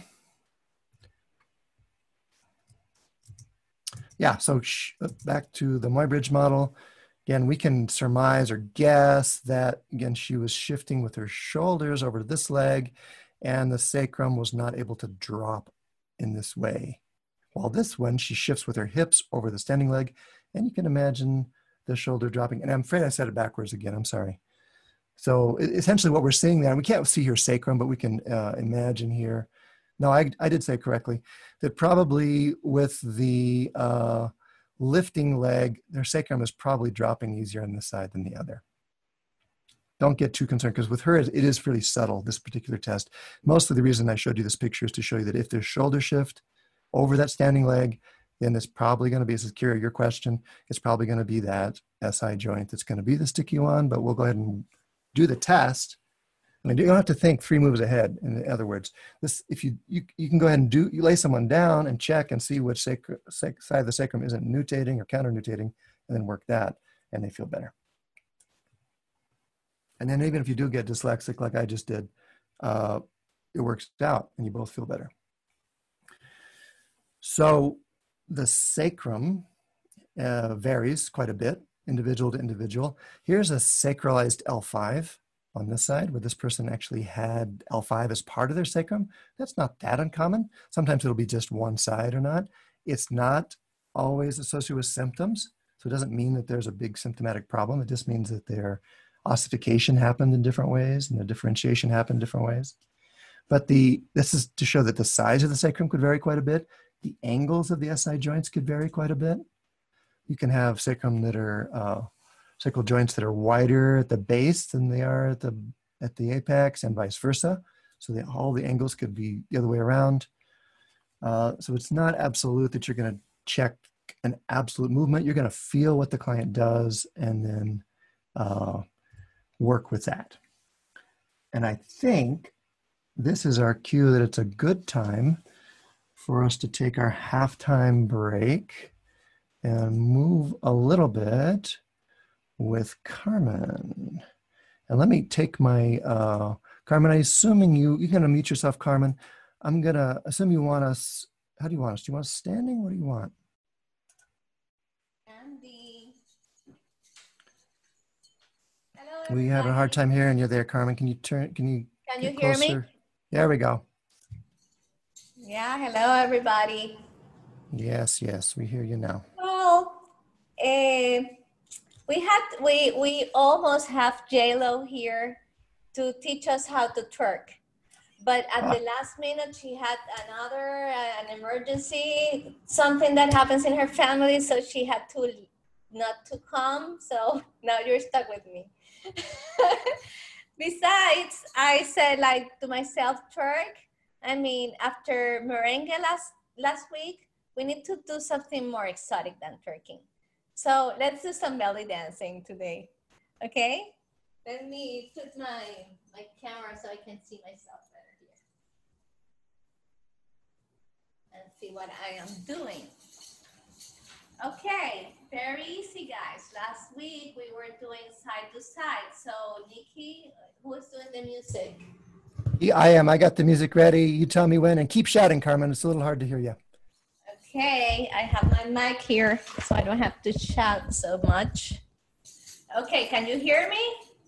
Yeah, so sh back to the Muybridge model. Again, we can surmise or guess that, again, she was shifting with her shoulders over to this leg, and the sacrum was not able to drop in this way. While this one, she shifts with her hips over the standing leg, and you can imagine the shoulder dropping. And I'm afraid I said it backwards again. I'm sorry. So essentially what we're seeing there, we can't see her sacrum, but we can uh, imagine here. No, I, I did say correctly, that probably with the uh, lifting leg, their sacrum is probably dropping easier on this side than the other. Don't get too concerned, because with her, it is fairly subtle, this particular test. Mostly the reason I showed you this picture is to show you that if there's shoulder shift over that standing leg, then it's probably going to be, this is Kira, your question, it's probably going to be that S I joint that's going to be the sticky one, but we'll go ahead and do the test. I mean, you don't have to think three moves ahead. In other words, this, if you, you, you can go ahead and do, you lay someone down and check and see which sacrum, side of the sacrum isn't nutating or counter-nutating, and then work that, and they feel better. And then even if you do get dyslexic, like I just did, uh, it works out and you both feel better. So the sacrum uh, varies quite a bit, individual to individual. Here's a sacralized L five. On this side, where this person actually had L five as part of their sacrum. That's not that uncommon. Sometimes it'll be just one side or not. It's not always associated with symptoms. So it doesn't mean that there's a big symptomatic problem. It just means that their ossification happened in different ways and the differentiation happened in different ways. But the this is to show that the size of the sacrum could vary quite a bit. The angles of the S I joints could vary quite a bit. You can have sacrum that are uh, sacral joints that are wider at the base than they are at the at the apex, and vice versa. So they, all the angles could be the other way around. Uh, so it's not absolute that you're going to check an absolute movement. You're going to feel what the client does and then uh, work with that. And I think this is our cue that it's a good time for us to take our halftime break and move a little bit with Carmen. And let me take my, uh, Carmen, I'm assuming you, you're going to mute yourself, Carmen. I'm going to assume you want us, how do you want us? Do you want us standing? What do you want? Andy. Hello, We have a hard time hearing you there, Carmen. Can you turn, can you Can get you hear closer? me? There we go. Yeah, hello, everybody. Yes, yes, we hear you now. Well, uh, we had, we, we almost have J-Lo here to teach us how to twerk. But at the last minute, she had another, uh, an emergency, something that happens in her family, so she had to not to come. So now you're stuck with me. Besides, I said like to myself, twerk. I mean, after merengue last, last week, we need to do something more exotic than twerking. So let's do some belly dancing today, okay? Let me put my, my camera so I can see myself better here. And see what I am doing. Okay, very easy, guys. Last week we were doing side to side. So Nikki, who is doing the music? Yeah, I am. I got the music ready. You tell me when, and keep shouting, Carmen. It's a little hard to hear you. Okay, I have my mic here, so I don't have to shout so much. Okay, can you hear me?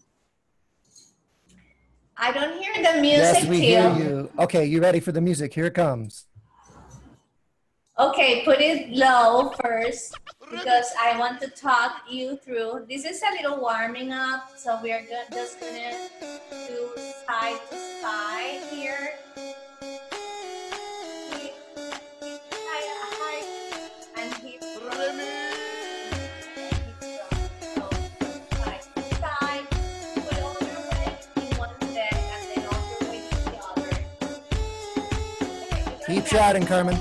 I don't hear the music. Yes, we hear you. Okay, you ready for the music? Here it comes. Okay, put it low first because I want to talk you through. This is a little warming up, so we are go- just gonna do side to side here. Hip, hip, high, high, and hip drop. And hip drop. So side to side, put all your weight in one leg and then all your weight in the other. Okay, Keep shouting, Carmen.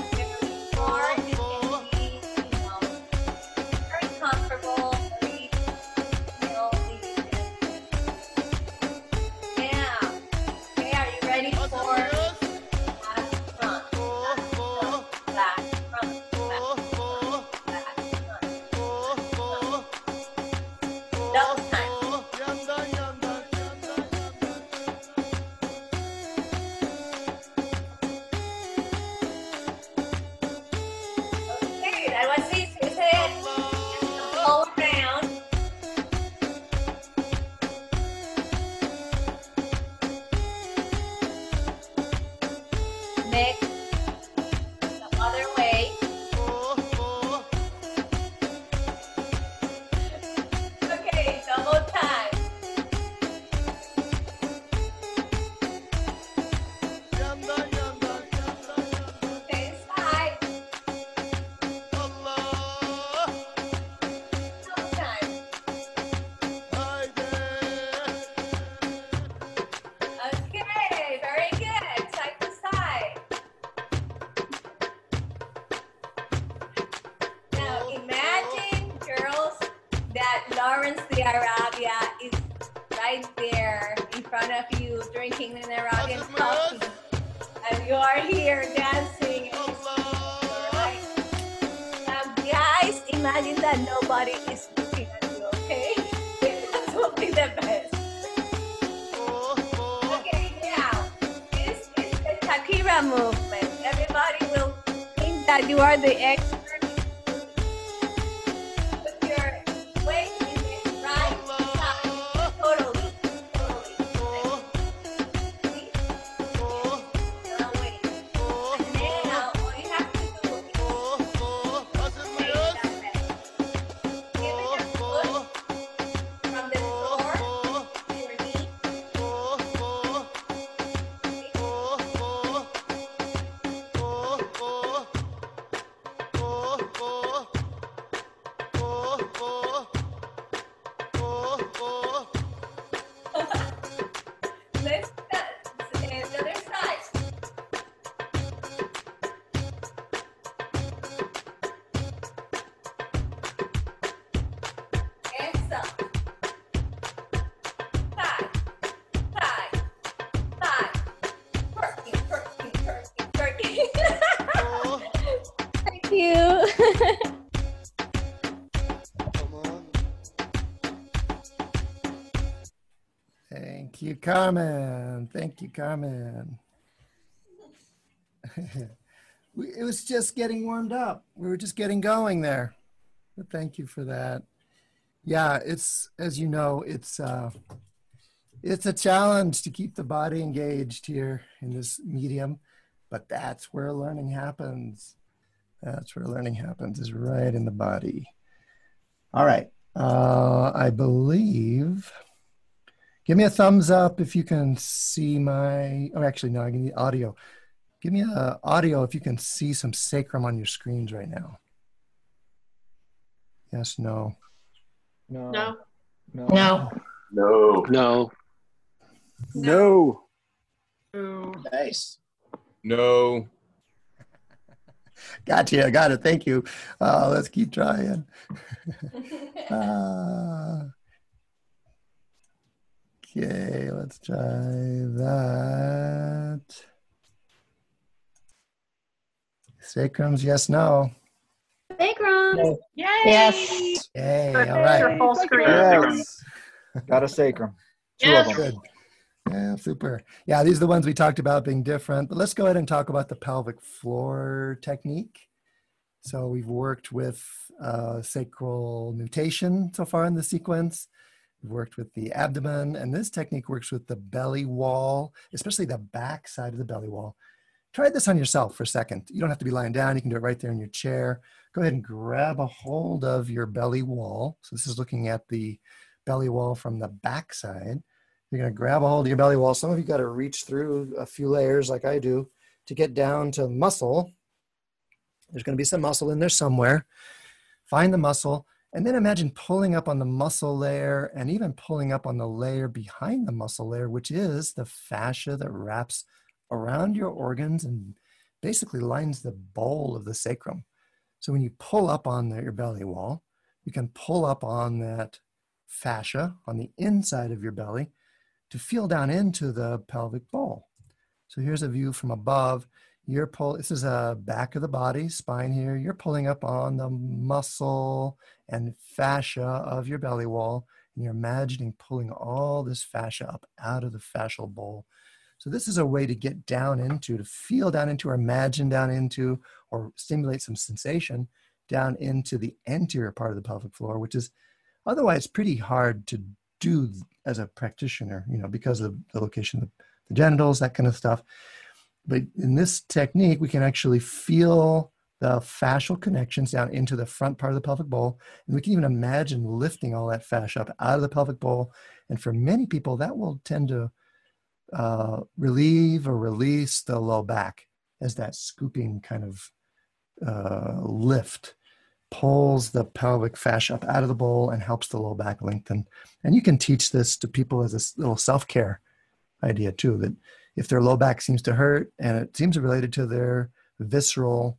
Lawrence de Arabia is right there in front of you drinking an Arabian coffee. And you are here dancing. And right? Now, guys, imagine that nobody is looking at you, okay? That will be the best. Okay, now, this is the Shakira movement. Everybody will think that you are the expert. Thank you, Carmen. Thank you, Carmen. we, it was just getting warmed up. We were just getting going there. But thank you for that. Yeah, it's, as you know, it's uh, it's a challenge to keep the body engaged here in this medium, but that's where learning happens. That's where learning happens, is right in the body. All right, uh, I believe, give me a thumbs up if you can see my, oh, actually, no, I need audio. Give me a audio if you can see some sacrum on your screens right now. Yes, no. No. No. No. No. No. No. No. Ooh. Nice. No. Gotcha, I got it, thank you. Uh, let's keep trying. uh, Okay, let's try that. Sacrums, yes, no. Sacrum. Yay! Yes. Yay, all right. Your full screen. Yes. Got a sacrum. Two Yes. of them. Good. Yeah, super. Yeah, these are the ones we talked about being different, but let's go ahead and talk about the pelvic floor technique. So we've worked with uh, sacral nutation so far in the sequence. We've worked with the abdomen, and this technique works with the belly wall, especially the back side of the belly wall. Try this on yourself for a second. You don't have to be lying down. You can do it right there in your chair. Go ahead and grab a hold of your belly wall. So this is looking at the belly wall from the back side. You're going to grab a hold of your belly wall. Some of you got to reach through a few layers like I do to get down to muscle. There's going to be some muscle in there somewhere. Find the muscle, and then imagine pulling up on the muscle layer and even pulling up on the layer behind the muscle layer, which is the fascia that wraps around your organs and basically lines the bowl of the sacrum. So when you pull up on the, your belly wall, you can pull up on that fascia on the inside of your belly to feel down into the pelvic bowl. So here's a view from above. You're pull, this is a back of the body, spine here. You're pulling up on the muscle and fascia of your belly wall, and you're imagining pulling all this fascia up out of the fascial bowl. So this is a way to get down into, to feel down into, or imagine down into, or stimulate some sensation down into the anterior part of the pelvic floor, which is otherwise pretty hard to do as a practitioner, you know, because of the location of the genitals, that kind of stuff. But in this technique, we can actually feel the fascial connections down into the front part of the pelvic bowl. And we can even imagine lifting all that fascia up out of the pelvic bowl. And for many people, that will tend to uh, relieve or release the low back as that scooping kind of uh, lift pulls the pelvic fascia up out of the bowl and helps the low back lengthen. And you can teach this to people as a little self-care idea too, that if their low back seems to hurt and it seems related to their visceral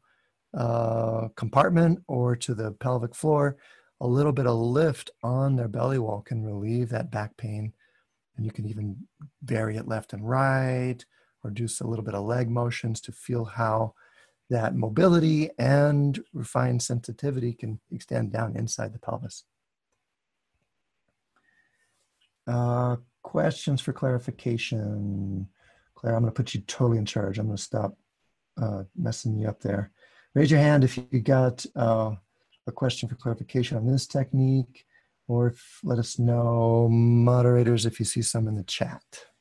uh, compartment or to the pelvic floor, a little bit of lift on their belly wall can relieve that back pain. And you can even vary it left and right, or do a little bit of leg motions to feel how that mobility and refined sensitivity can extend down inside the pelvis. Uh, questions for clarification? Claire, I'm going to put you totally in charge. I'm going to stop uh, messing you up there. Raise your hand if you got uh, a question for clarification on this technique, or if, let us know, moderators, if you see some in the chat.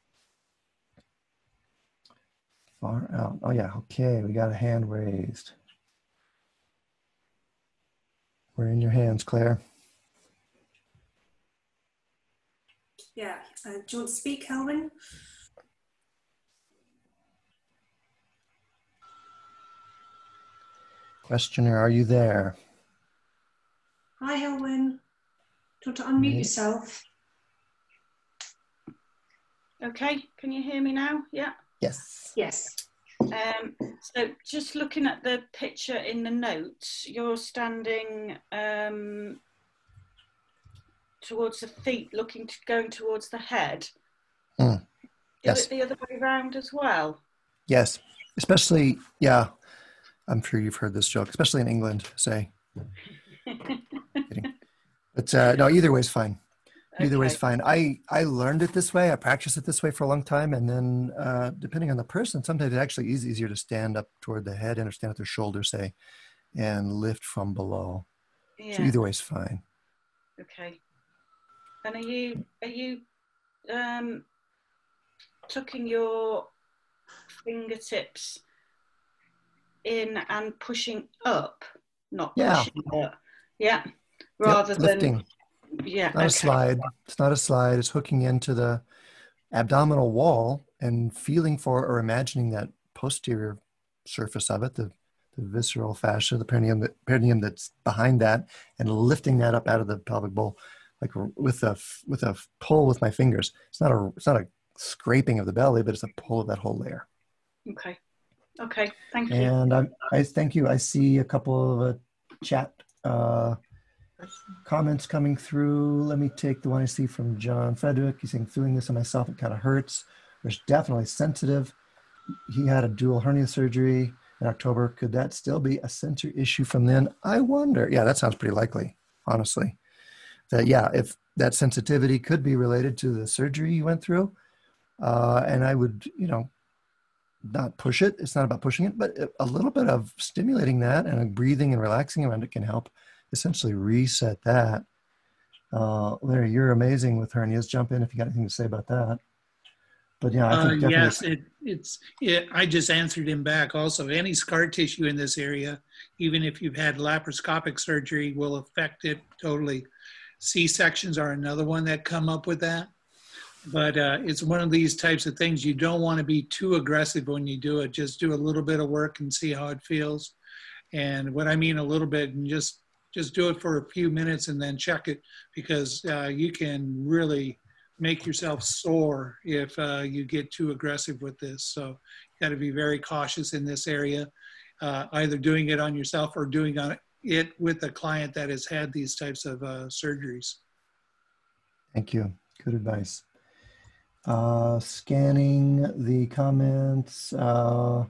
Far out. Oh yeah, okay, we got a hand raised. We're in your hands, Claire. Yeah, uh, do you want to speak, Helwyn? Questioner, are you there? Hi, Helwyn. Do you want to unmute Right. yourself? Okay, can you hear me now? Yeah. Yes. Yes. Um, so just looking at the picture in the notes, you're standing um, towards the feet, looking to going towards the head. Mm. Do Yes. it the other way around as well. Yes, especially, yeah, I'm sure you've heard this joke, especially in England, say. Kidding. But uh, no, either way is fine. Either way is Okay. fine. I, I learned it this way. I practiced it this way for a long time. And then uh, depending on the person, sometimes it actually is easier to stand up toward the head and or stand at their shoulder, say, and lift from below. Yeah. So either way is fine. Okay. And are you are you um, tucking your fingertips in and pushing up, not Yeah. pushing up? Yeah. Rather Yep, than lifting. yeah. Not a Okay. slide. It's not a slide. It's hooking into the abdominal wall and feeling for or imagining that posterior surface of it, the, the visceral fascia, the perineum, the perineum that's behind that, and lifting that up out of the pelvic bowl, like with a with a pull with my fingers. It's not a it's not a scraping of the belly, but it's a pull of that whole layer. Okay. Okay. Thank you. And I I thank you. I see a couple of uh, chat uh, comments coming through. Let me take the one I see from John Frederick. He's saying, feeling this on myself, it kind of hurts. There's definitely sensitive. He had a dual hernia surgery in October. Could that still be a sensor issue from then? I wonder. Yeah, that sounds pretty likely, honestly. That, yeah, if that sensitivity could be related to the surgery you went through. Uh, and I would, you know, not push it. It's not about pushing it, but a little bit of stimulating that and breathing and relaxing around it can help essentially reset that. Uh, Larry, you're amazing with hernias. Jump in if you got anything to say about that. But yeah, I think uh, definitely. Yes, it, it's, it, I just answered him back also. Any scar tissue in this area, even if you've had laparoscopic surgery, will affect it totally. C-sections are another one that come up with that. But uh, it's one of these types of things you don't want to be too aggressive when you do it. Just do a little bit of work and see how it feels. And what I mean a little bit, and just just do it for a few minutes and then check it, because uh, you can really make yourself sore if uh, you get too aggressive with this. So you got to be very cautious in this area, uh, either doing it on yourself or doing on it with a client that has had these types of uh, surgeries. Thank you. Good advice. Uh, scanning the comments. Uh,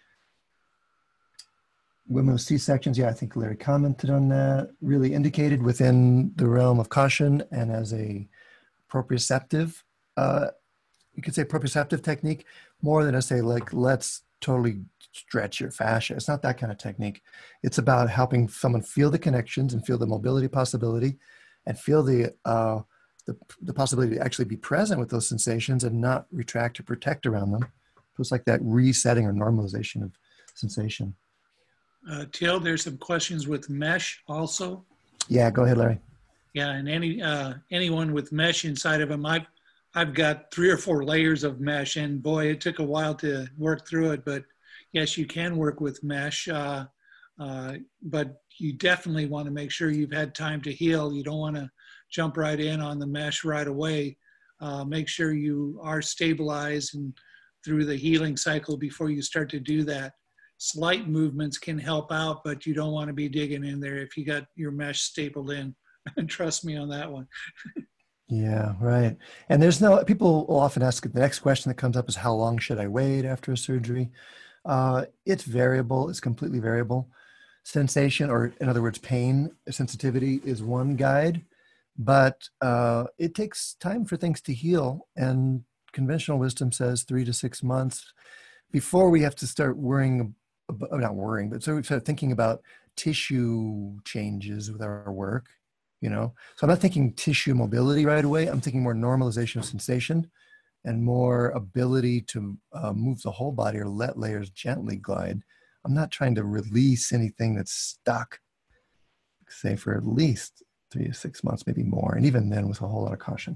women with C-sections, yeah, I think Larry commented on that. Really indicated within the realm of caution and as a proprioceptive, uh, you could say proprioceptive technique, more than I say like, let's totally stretch your fascia. It's not that kind of technique. It's about helping someone feel the connections and feel the mobility possibility and feel the, uh, the, the possibility to actually be present with those sensations and not retract or protect around them. So it's like that resetting or normalization of sensation. Uh, Till, there's some questions with mesh also. Yeah, go ahead, Larry. Yeah, and any uh, anyone with mesh inside of them, I've I've got three or four layers of mesh, and boy, it took a while to work through it. But yes, you can work with mesh, uh, uh, but you definitely want to make sure you've had time to heal. You don't want to jump right in on the mesh right away. Uh, make sure you are stabilized and through the healing cycle before you start to do that. Slight movements can help out, but you don't want to be digging in there if you got your mesh stapled in. And trust me on that one. Yeah, right. And there's no, people will often ask, the next question that comes up is how long should I wait after a surgery? Uh, it's variable, it's completely variable. Sensation, or in other words, pain sensitivity is one guide, but uh, it takes time for things to heal. And conventional wisdom says three to six months before we have to start worrying, about, not worrying, but so we start thinking about tissue changes with our work. You know, so I'm not thinking tissue mobility right away. I'm thinking more normalization of sensation and more ability to uh, move the whole body or let layers gently glide. I'm not trying to release anything that's stuck, say for at least three to six months, maybe more. And even then with a whole lot of caution.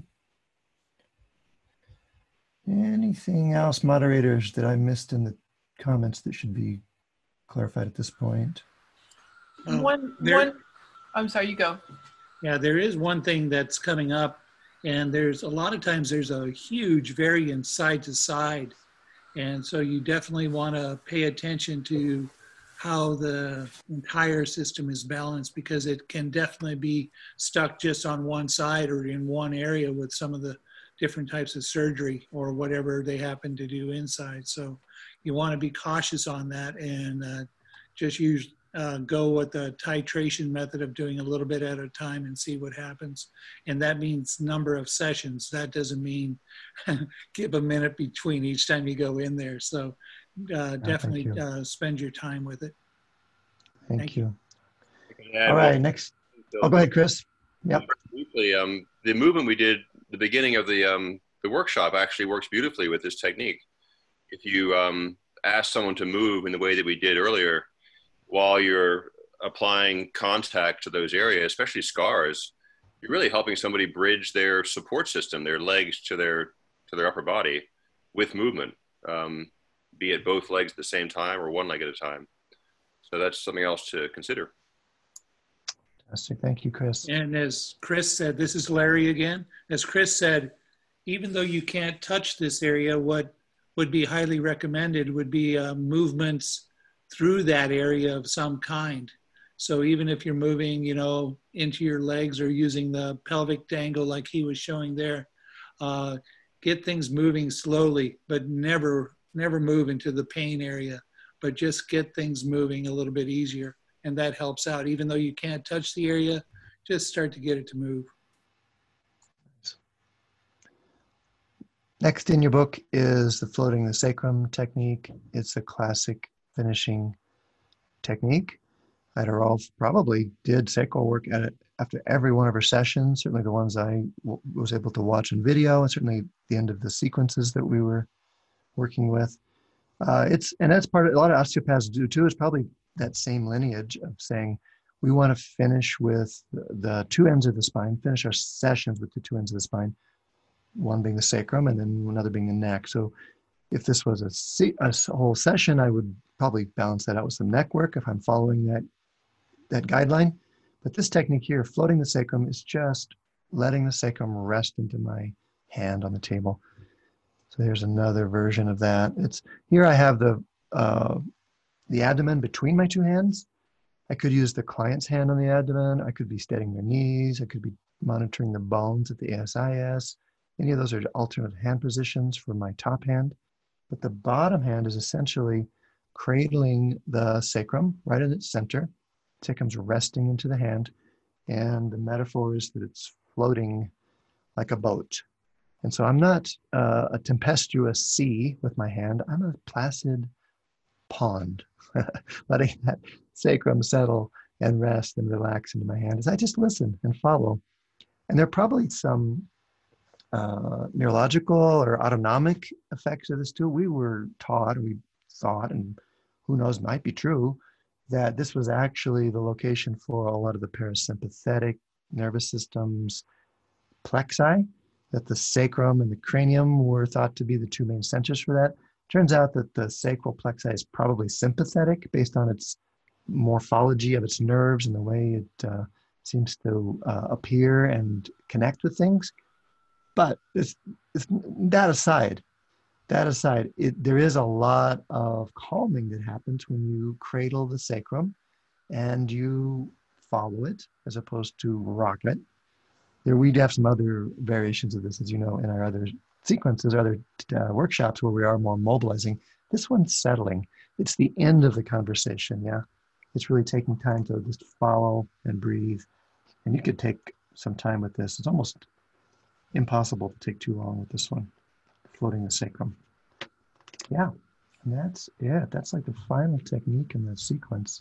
Anything else, moderators, that I missed in the comments that should be clarified at this point? Uh, one, there- one, I'm sorry, you go. Yeah, there is one thing that's coming up, and there's a lot of times there's a huge variance side to side. And so you definitely want to pay attention to how the entire system is balanced, because it can definitely be stuck just on one side or in one area with some of the different types of surgery or whatever they happen to do inside. So you want to be cautious on that and uh, just use Uh, go with the titration method of doing a little bit at a time and see what happens. And that means number of sessions. That doesn't mean give a minute between each time you go in there. So uh, definitely you. uh, spend your time with it. Thank, Thank you. Yeah, All right, next. Oh, go ahead, Chris. Yep. Briefly, um, the movement we did the beginning of the um, the workshop actually works beautifully with this technique. If you um, ask someone to move in the way that we did earlier, while you're applying contact to those areas, especially scars, you're really helping somebody bridge their support system, their legs to their to their upper body with movement, um, be it both legs at the same time or one leg at a time. So that's something else to consider. Fantastic. Thank you, Chris. And as Chris said, this is Larry again. As Chris said, even though you can't touch this area, what would be highly recommended would be uh, movements through that area of some kind. So even if you're moving, you know, into your legs or using the pelvic dangle like he was showing there, uh, get things moving slowly, but never, never move into the pain area, but just get things moving a little bit easier. And that helps out. Even though you can't touch the area, just start to get it to move. Next in your book is the floating the sacrum technique. It's a classic finishing technique. Ida Rolf probably did sacral work at it after every one of her sessions, certainly the ones I w was able to watch in video, and certainly the end of the sequences that we were working with. Uh, it's and that's part of a lot of osteopaths do too. Is probably that same lineage of saying we want to finish with the, the two ends of the spine, finish our sessions with the two ends of the spine, one being the sacrum and then another being the neck. So if this was a, a whole session, I would probably balance that out with some neck work if I'm following that, that guideline. But this technique here, floating the sacrum, is just letting the sacrum rest into my hand on the table. So there's another version of that. It's here I have the, uh, the abdomen between my two hands. I could use the client's hand on the abdomen. I could be steadying their knees. I could be monitoring the bones at the A S I S. Any of those are alternate hand positions for my top hand. But the bottom hand is essentially cradling the sacrum right in its center. Sacrum's resting into the hand. And the metaphor is that it's floating like a boat. And so I'm not uh, a tempestuous sea with my hand. I'm a placid pond, letting that sacrum settle and rest and relax into my hand as I just listen and follow. And there are probably some uh, neurological or autonomic effects of this too. We were taught, we thought, and who knows, might be true, that this was actually the location for a lot of the parasympathetic nervous system's plexi, that the sacrum and the cranium were thought to be the two main centers for that. Turns out that the sacral plexi is probably sympathetic based on its morphology of its nerves and the way it uh, seems to uh, appear and connect with things. But it's, it's, that aside, that aside, it, there is a lot of calming that happens when you cradle the sacrum and you follow it as opposed to rock it. There, we'd have some other variations of this, as you know, in our other sequences, other uh, workshops where we are more mobilizing. This one's settling. It's the end of the conversation, yeah? It's really taking time to just follow and breathe. And you could take some time with this. It's almost impossible to take too long with this one, floating the sacrum. Yeah, and that's it. That's like the final technique in the sequence.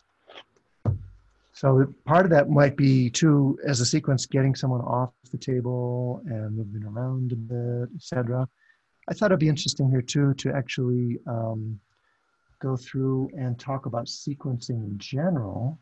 So part of that might be too, as a sequence, getting someone off the table and moving around a bit, et cetera. I thought it'd be interesting here too to actually um, go through and talk about sequencing in general.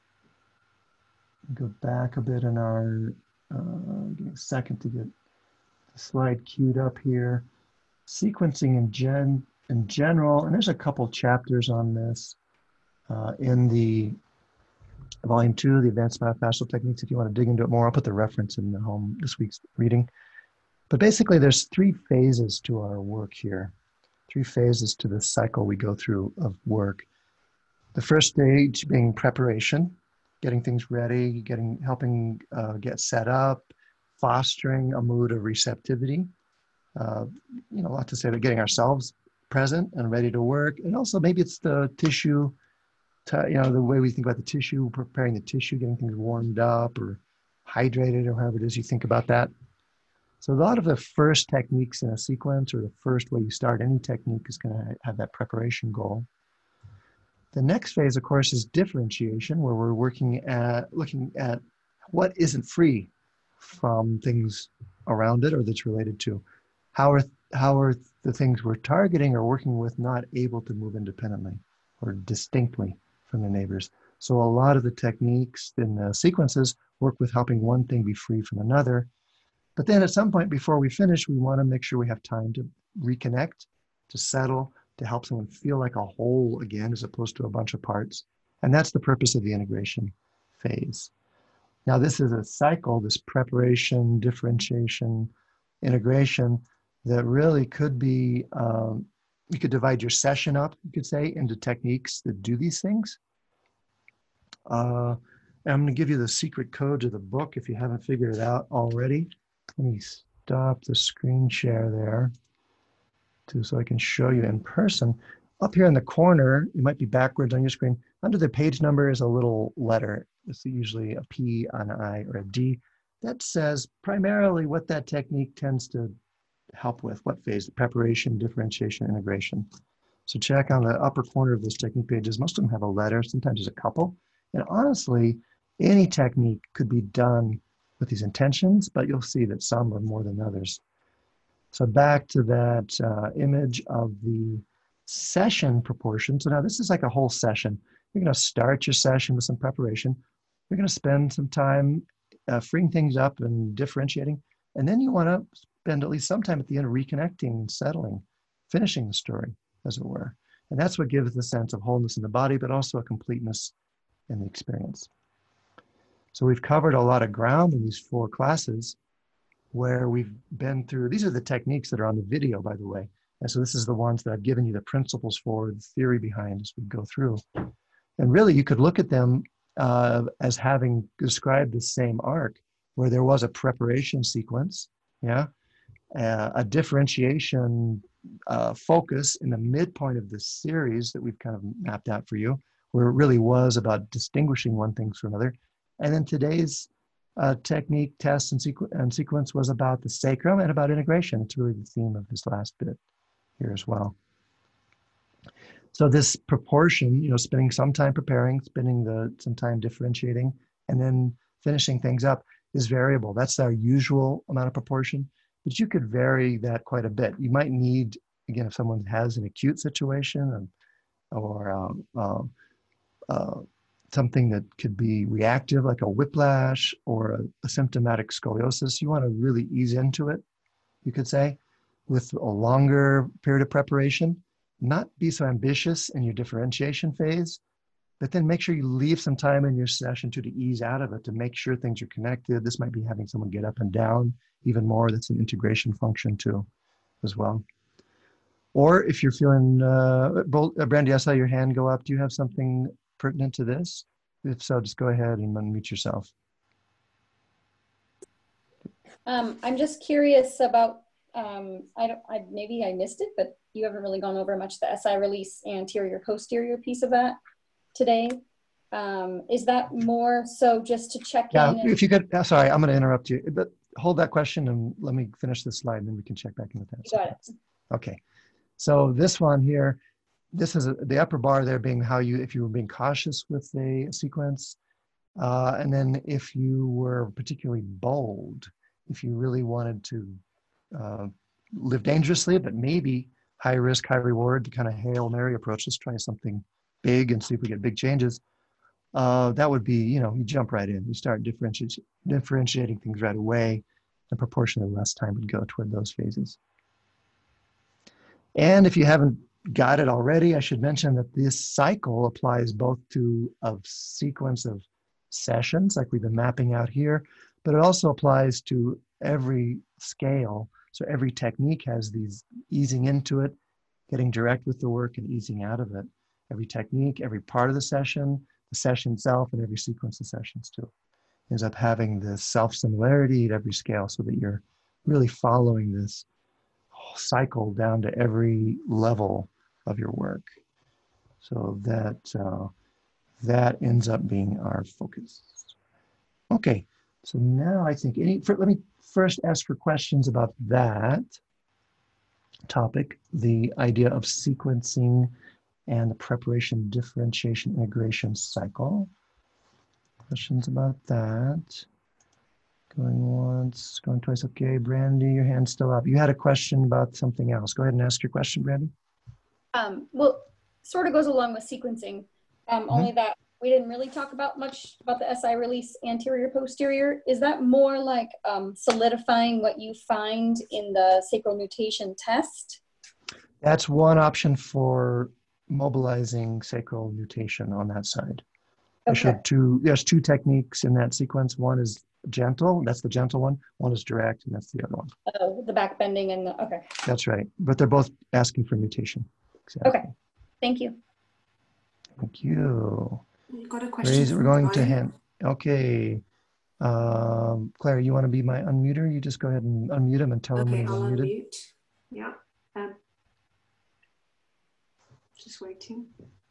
Go back a bit in our, uh, give me a second to get the slide queued up here. Sequencing in gen in general, and there's a couple chapters on this uh, in the Volume two, the Advanced Myofascial Techniques. If you want to dig into it more, I'll put the reference in the home this week's reading. But basically, there's three phases to our work here. Three phases to the cycle we go through of work. The first stage being preparation, getting things ready, getting, helping uh, get set up, fostering a mood of receptivity. Uh, you know, a lot to say about getting ourselves present and ready to work. And also maybe it's the tissue, to, you know, the way we think about the tissue, preparing the tissue, getting things warmed up or hydrated or however it is you think about that. So a lot of the first techniques in a sequence, or the first way you start any technique, is going to have that preparation goal. The next phase, of course, is differentiation, where we're working at, looking at what isn't free from things around it or that's related to. How are, how are the things we're targeting or working with not able to move independently or distinctly from the neighbors? So a lot of the techniques in the sequences work with helping one thing be free from another. But then at some point before we finish, we want to make sure we have time to reconnect, to settle, to help someone feel like a whole again, as opposed to a bunch of parts. And that's the purpose of the integration phase. Now, this is a cycle, this preparation, differentiation, integration, that really could be, um, you could divide your session up, you could say, into techniques that do these things. Uh, I'm going to give you the secret code to the book if you haven't figured it out already. Let me stop the screen share there too, so I can show you in person. Up here in the corner, you might be backwards on your screen. Under the page number is a little letter. It's usually a P, an I, or a D. That says primarily what that technique tends to help with, what phase, preparation, differentiation, integration. So check on the upper corner of those technique pages. Most of them have a letter, sometimes there's a couple. And honestly, any technique could be done with these intentions, but you'll see that some are more than others. So back to that uh, image of the session proportion. So now this is like a whole session. You're going to start your session with some preparation. You're going to spend some time uh, freeing things up and differentiating. And then you want to spend at least some time at the end reconnecting, settling, finishing the story, as it were. And that's what gives the sense of wholeness in the body, but also a completeness in the experience. So we've covered a lot of ground in these four classes where we've been through, these are the techniques that are on the video, by the way. And so this is the ones that I've given you the principles for, the theory behind as we go through. And really you could look at them uh, as having described the same arc, where there was a preparation sequence, yeah, uh, a differentiation uh, focus in the midpoint of this series that we've kind of mapped out for you, where it really was about distinguishing one thing from another. And then today's uh, technique, test, and, sequ and sequence was about the sacrum and about integration. It's really the theme of this last bit here as well. So this proportion, you know, spending some time preparing, spending the some time differentiating, and then finishing things up is variable. That's our usual amount of proportion, but you could vary that quite a bit. You might need, again, if someone has an acute situation or, or um, uh, uh, something that could be reactive, like a whiplash or a, a symptomatic scoliosis, you want to really ease into it, you could say, with a longer period of preparation. Not be so ambitious in your differentiation phase, but then make sure you leave some time in your session to, to ease out of it, to make sure things are connected. This might be having someone get up and down even more. That's an integration function too, as well. Or if you're feeling, uh, Brandy, I saw your hand go up. Do you have something pertinent to this? If so, just go ahead and unmute yourself. Um, I'm just curious about, um, I don't, I, maybe I missed it, but you haven't really gone over much the S I release anterior posterior piece of that today. Um, is that more so just to check yeah, in? Yeah, if you could, uh, sorry, I'm going to interrupt you, but hold that question and let me finish this slide and then we can check back in with that. You got it. Okay, so this one here, this is a, the upper bar there being how you, if you were being cautious with a sequence, uh, and then if you were particularly bold, if you really wanted to uh, live dangerously, but maybe high risk, high reward, the kind of Hail Mary approach. Let's try something big and see if we get big changes. Uh, that would be, you know, you jump right in. You start differentiating, differentiating things right away, and proportionally less time would go toward those phases. And if you haven't got it already, I should mention that this cycle applies both to a sequence of sessions like we've been mapping out here, but it also applies to every scale. So every technique has these easing into it, getting direct with the work and easing out of it. Every technique, every part of the session, the session itself, and every sequence of sessions too, ends up having this self-similarity at every scale so that you're really following this whole cycle down to every level of your work. So that, uh, that ends up being our focus. Okay, so now I think, any, for, let me first ask for questions about that topic, the idea of sequencing and the preparation, differentiation, integration cycle. Questions about that? Going once, going twice. Okay, Brandy, your hand's still up. You had a question about something else. Go ahead and ask your question, Brandy. Um, well, sort of goes along with sequencing, um, mm-hmm. only that we didn't really talk about much about the S I release anterior posterior. Is that more like um, solidifying what you find in the sacral nutation test? That's one option for mobilizing sacral nutation on that side. Okay. I showed two, there's two techniques in that sequence. One is gentle, that's the gentle one. One is direct, and that's the other one. Oh, the back bending and the, okay. That's right, but they're both asking for nutation. Exactly. Okay, thank you. Thank you. got a question. Raise it. We're from going to Brian. hand. Okay. Um, Claire, you want to be my unmuter? You just go ahead and unmute him and tell him when Okay, he's I'll unmuted. unmute. Yeah. Um, just waiting.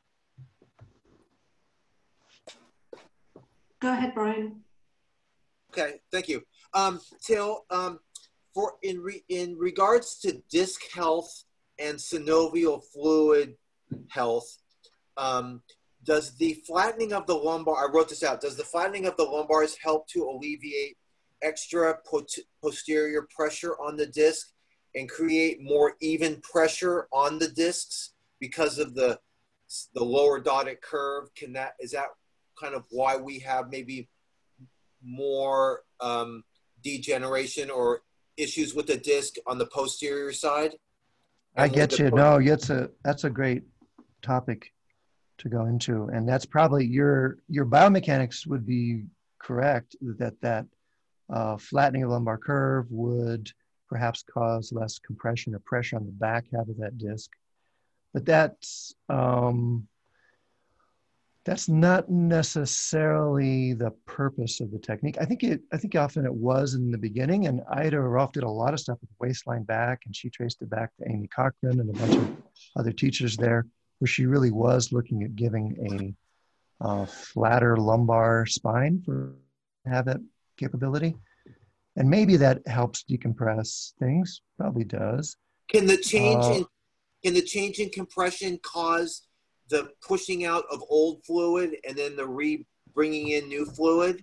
Go ahead, Brian. Okay, thank you. Um, Till, um, for in re, in regards to disc health and synovial fluid health, um, does the flattening of the lumbar, I wrote this out, does the flattening of the lumbars help to alleviate extra pot, posterior pressure on the disc and create more even pressure on the discs because of the, the lower dotted curve? Can that, is that kind of why we have maybe more um, degeneration or issues with the disc on the posterior side? I get you. No, it's a, that's a great topic to go into. And that's probably your, your biomechanics would be correct that that uh, flattening of the lumbar curve would perhaps cause less compression or pressure on the back half of that disc. But that's, um, that's not necessarily the purpose of the technique. I think it, I think often it was in the beginning, and Ida Rolf did a lot of stuff with waistline back, and she traced it back to Amy Cochran and a bunch of other teachers there, where she really was looking at giving a uh, flatter lumbar spine for have that capability. And maybe that helps decompress things, probably does. Can the change Uh, in can the change in compression cause the pushing out of old fluid and then the re bringing in new fluid?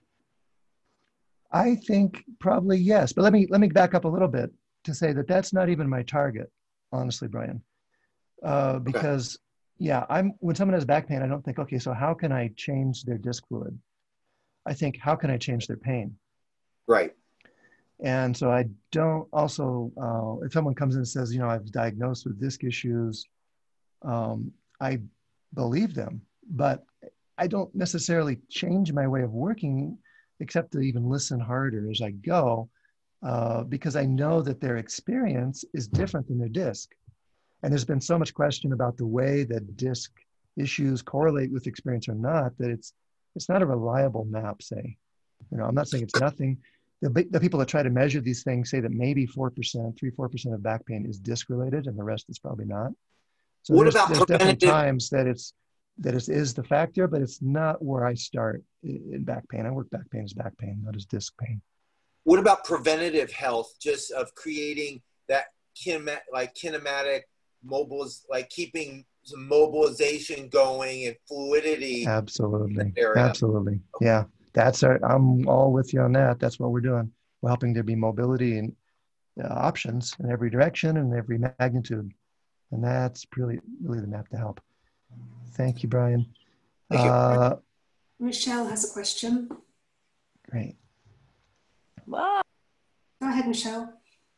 I think probably yes, but let me let me back up a little bit to say that that's not even my target, honestly, Brian. Uh, because okay. yeah, I'm when someone has back pain, I don't think, okay, so how can I change their disc fluid? I think, how can I change their pain? Right. And so I don't also, uh, if someone comes in and says, you know, I've diagnosed with disc issues, um, I believe them, but I don't necessarily change my way of working except to even listen harder as I go, uh, because I know that their experience is different than their disc. And there's been so much question about the way that disc issues correlate with experience or not, that it's it's not a reliable map, say. You know, I'm not saying it's nothing. The, the people that try to measure these things say that maybe four percent, three, four percent of back pain is disc related and the rest is probably not. So what there's, about there's definitely preventative? times that it's that it is the factor, but it's not where I start in back pain. I work back pain as back pain, not as disc pain. What about preventative health, just of creating that kinematic, like kinematic mobiliz, like keeping some mobilization going and fluidity? Absolutely, area? absolutely, Okay. yeah. That's our, I'm all with you on that. That's what we're doing. We're helping there be mobility and uh, options in every direction and every magnitude. And that's really, really the map to help. Thank you, Brian. Thank you. Uh, Michelle has a question. Great. Wow. Go ahead, Michelle.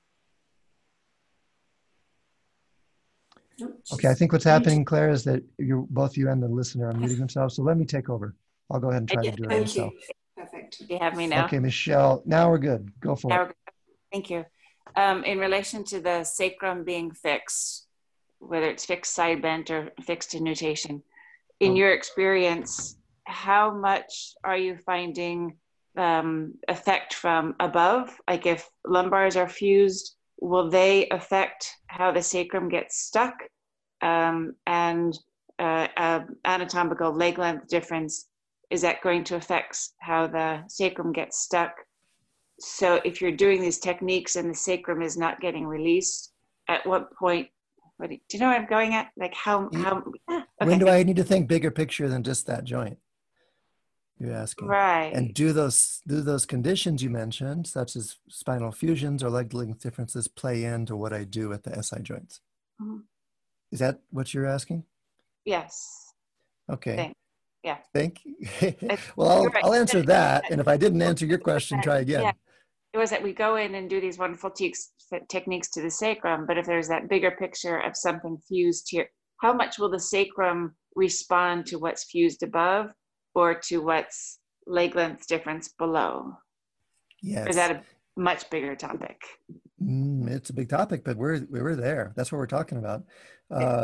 Okay, I think what's happening, Claire, is that you both you and the listener are muting themselves. So let me take over. I'll go ahead and try to do it Thank myself. you. Perfect. Do you have me now? Okay, Michelle, now we're good. Go for Now it. we're good. Thank you. Um, in relation to the sacrum being fixed, whether it's fixed side bent or fixed denutation, in Oh. your experience, how much are you finding um, effect from above? Like if lumbars are fused, will they affect how the sacrum gets stuck? Um, and uh, uh, anatomical leg length difference, is that going to affect how the sacrum gets stuck? So if you're doing these techniques and the sacrum is not getting released, at what point, what do, you, do you know what I'm going at? Like how, how yeah, When okay. do I need to think bigger picture than just that joint? You're asking. Right. And do those, do those conditions you mentioned, such as spinal fusions or leg length differences, play into what I do at the S I joints? Mm-hmm. Is that what you're asking? Yes. Okay. Thank, yeah. Thank you. Well, I'll, right. I'll answer that. And if I didn't answer your question, try again. Yeah. It was that we go in and do these wonderful te techniques to the sacrum, but if there's that bigger picture of something fused here, how much will the sacrum respond to what's fused above or to what's leg length difference below? Yes. Or is that a much bigger topic? Mm, it's a big topic, but we're we're there. That's what we're talking about. Uh,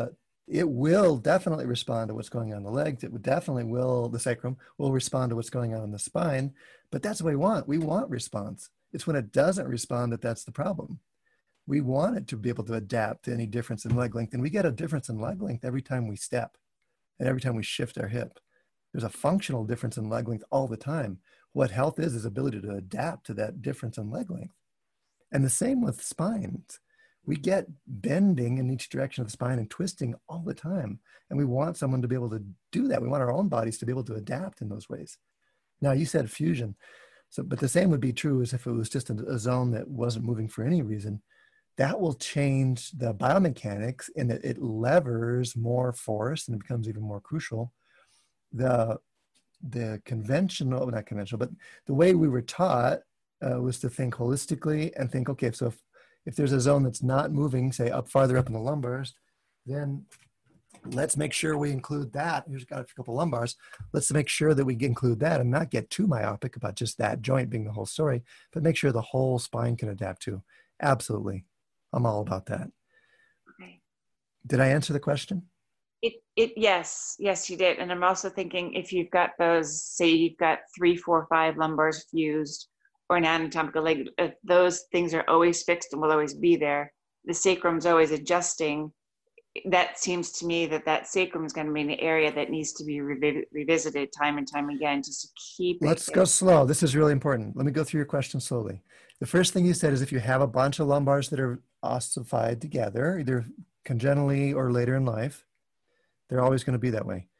it will definitely respond to what's going on in the legs. It would definitely will, the sacrum will respond to what's going on in the spine, but that's what we want. We want response. It's when it doesn't respond that that's the problem. We want it to be able to adapt to any difference in leg length, and we get a difference in leg length every time we step and every time we shift our hip. There's a functional difference in leg length all the time. What health is, is ability to adapt to that difference in leg length. And the same with spines. We get bending in each direction of the spine and twisting all the time. And we want someone to be able to do that. We want our own bodies to be able to adapt in those ways. Now, you said fusion. So, but the same would be true as if it was just a, a zone that wasn't moving for any reason. That will change the biomechanics in that it levers more force and it becomes even more crucial. The, the conventional, not conventional, but the way we were taught uh, was to think holistically and think, okay, so if, if there's a zone that's not moving, say up farther up in the lumbars, then let's make sure we include that. Here's got a couple lumbars. Let's make sure that we include that and not get too myopic about just that joint being the whole story, but make sure the whole spine can adapt to. Absolutely. I'm all about that. Okay. Did I answer the question? It, it, yes, yes, you did. And I'm also thinking if you've got those, say you've got three, four, five lumbars fused or an anatomical leg, if those things are always fixed and will always be there, the sacrum's always adjusting. That seems to me that that sacrum is going to be an area that needs to be revi revisited time and time again just to keep it. Let's go slow. This is really important. Let me go through your question slowly. The first thing you said is if you have a bunch of lumbars that are ossified together, either congenitally or later in life, they're always going to be that way.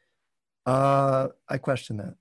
Uh, I question that.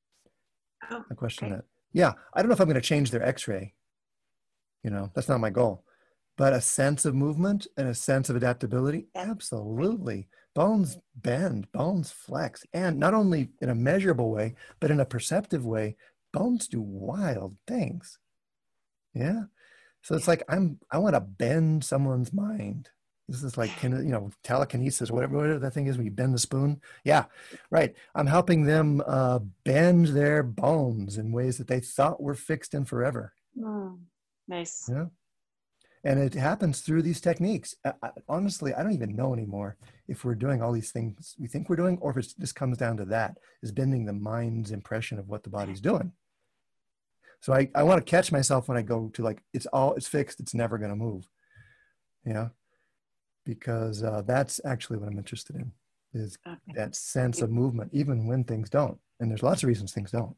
Oh, I question okay. that. Yeah, I don't know if I'm going to change their x-ray. You know, that's not my goal. But a sense of movement and a sense of adaptability, absolutely. Bones bend, bones flex, and not only in a measurable way, but in a perceptive way, bones do wild things. Yeah. So it's like, I'm, I want to bend someone's mind. This is like, you know, telekinesis, whatever, whatever that thing is when you bend the spoon. Yeah, right. I'm helping them uh, bend their bones in ways that they thought were fixed in forever. Mm, nice. Yeah. And it happens through these techniques. I, I, honestly, I don't even know anymore if we're doing all these things we think we're doing, or if it just comes down to that, is bending the mind's impression of what the body's doing. So I, I want to catch myself when I go to like, it's all, it's fixed, it's never going to move. Yeah. Because uh, that's actually what I'm interested in, is Okay. that sense of movement, even when things don't. And there's lots of reasons things don't.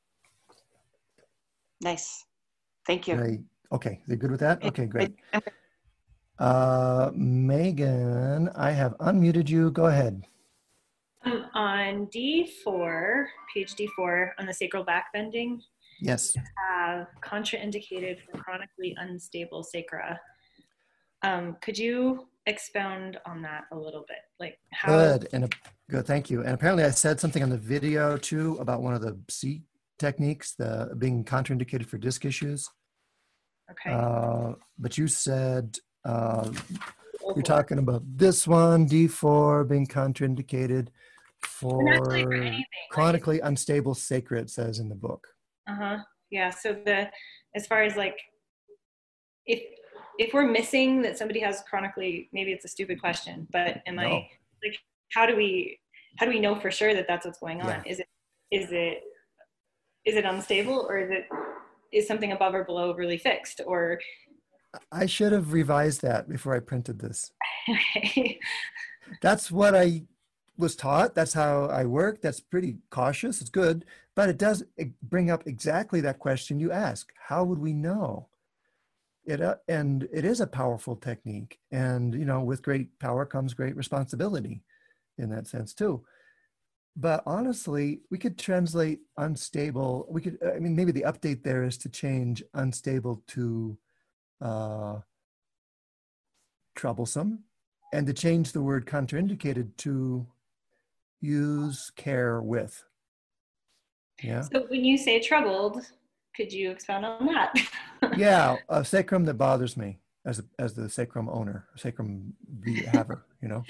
Nice. Thank you. Right. Okay, is it good with that? Okay, great. Uh, Megan, I have unmuted you. Go ahead. Um, on D four, page D four, on the sacral back bending, Yes. you have contraindicated for chronically unstable sacra. Um, could you expound on that a little bit? Like how? Good, and uh, good, thank you. And apparently I said something on the video too about one of the C techniques, the being contraindicated for disc issues. Okay. Uh, but you said, uh, you're talking about this one, D four, being contraindicated for actually for anything, chronically like, unstable sacra, it says in the book. Uh-huh. Yeah, so the, as far as like, if, if we're missing that somebody has chronically, maybe it's a stupid question, but am No. I, like, how do we, how do we know for sure that that's what's going on? Yeah. Is it, is it, is it unstable, or is it, is something above or below really fixed, or? I should have revised that before I printed this. Okay. That's what I was taught. That's how I work. That's pretty cautious. It's good, but it does bring up exactly that question you ask. How would we know? It, uh, and it is a powerful technique. And, you know, with great power comes great responsibility in that sense too. But honestly, we could translate unstable. We could, I mean, maybe the update there is to change unstable to uh, troublesome, and to change the word contraindicated to use care with. Yeah. So when you say troubled, could you expound on that? Yeah, a sacrum that bothers me as a, as the sacrum owner, sacrum haver, you know.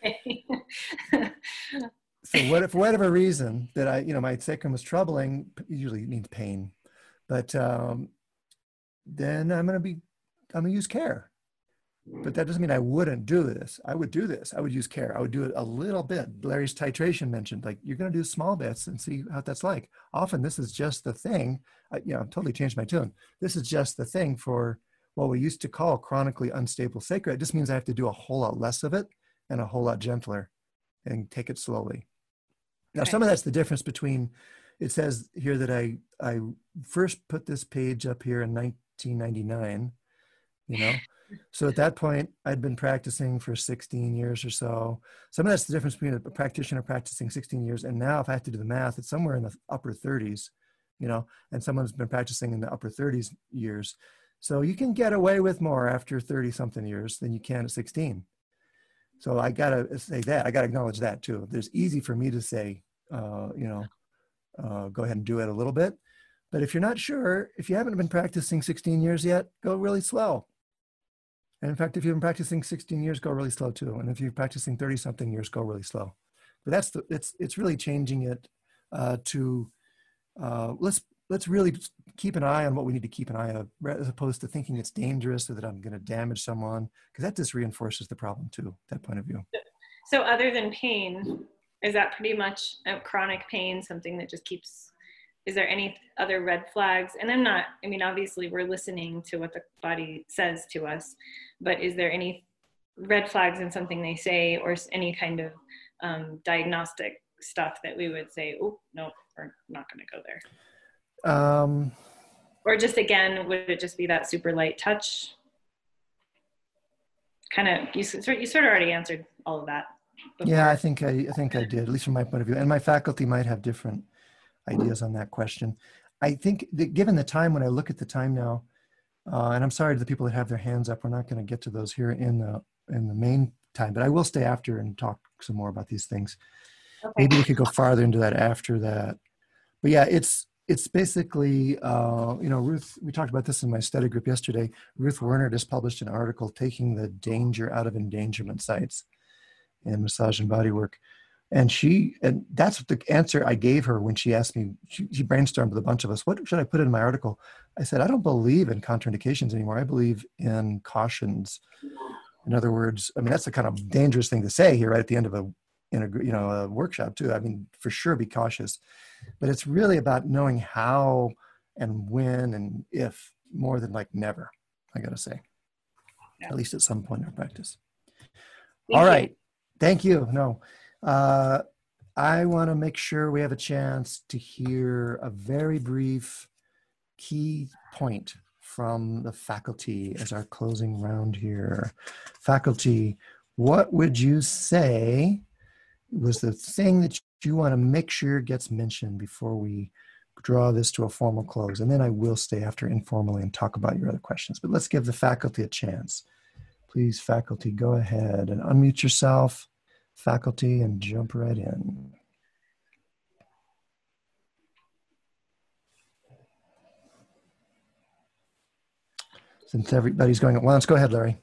So what, for whatever reason that I, you know, my sacrum is troubling, usually it means pain, but um, then I'm going to be, I'm going to use care. But that doesn't mean I wouldn't do this. I would do this. I would use care. I would do it a little bit. Larry's titration mentioned, like, you're going to do small bits and see how that's like. Often this is just the thing. I, you know, totally changed my tune. This is just the thing for what we used to call chronically unstable sacra. It just means I have to do a whole lot less of it and a whole lot gentler and take it slowly. Now, some of that's the difference between, it says here that I, I first put this page up here in nineteen ninety-nine, you know. So at that point, I'd been practicing for sixteen years or so. Some of that's the difference between a practitioner practicing sixteen years, and now if I have to do the math, it's somewhere in the upper thirties, you know, and someone's been practicing in the upper thirties years. So you can get away with more after thirty something years than you can at sixteen. So I gotta say that, I gotta acknowledge that too. There's easy for me to say, uh, you know, uh, go ahead and do it a little bit. But if you're not sure, if you haven't been practicing sixteen years yet, go really slow. And in fact, if you've been practicing sixteen years, go really slow too. And if you're practicing thirty something years, go really slow. But that's the, it's, it's really changing it uh, to, uh, let's, let's really keep an eye on what we need to keep an eye on, as opposed to thinking it's dangerous or that I'm going to damage someone, because that just reinforces the problem too, that point of view. So other than pain, is that pretty much a chronic pain, something that just keeps, is there any other red flags? And I'm not, I mean, obviously we're listening to what the body says to us, but is there any red flags in something they say, or any kind of um, diagnostic stuff that we would say, oh, no, we're not going to go there? Um, or just, again, would it just be that super light touch? Kind of, you, you sort of already answered all of that before. Yeah, I think I, I think I did, at least from my point of view. And my faculty might have different ideas on that question. I think that given the time, when I look at the time now, uh, and I'm sorry to the people that have their hands up, we're not going to get to those here in the in the main time, but I will stay after and talk some more about these things. Okay. Maybe we could go farther into that after that. But yeah, it's it's basically, uh, you know, Ruth, we talked about this in my study group yesterday. Ruth Werner just published an article taking the danger out of endangerment sites in massage and body work. And she, and that's the answer I gave her when she asked me, she, she brainstormed with a bunch of us, what should I put in my article? I said, I don't believe in contraindications anymore. I believe in cautions. In other words, I mean, that's the kind of dangerous thing to say here right at the end of a, in a you know, a workshop too. I mean, for sure, be cautious. But it's really about knowing how and when and if, more than like never, I gotta say, yeah. At least at some point in our practice. Thank All you. Right, thank you. No. Uh, I want to make sure we have a chance to hear a very brief key point from the faculty as our closing round here. Faculty, what would you say was the thing that you want to make sure gets mentioned before we draw this to a formal close? And then I will stay after informally and talk about your other questions. But let's give the faculty a chance. Please, faculty, go ahead and unmute yourself. Faculty, and jump right in. Since everybody's going at once, go ahead, Larry.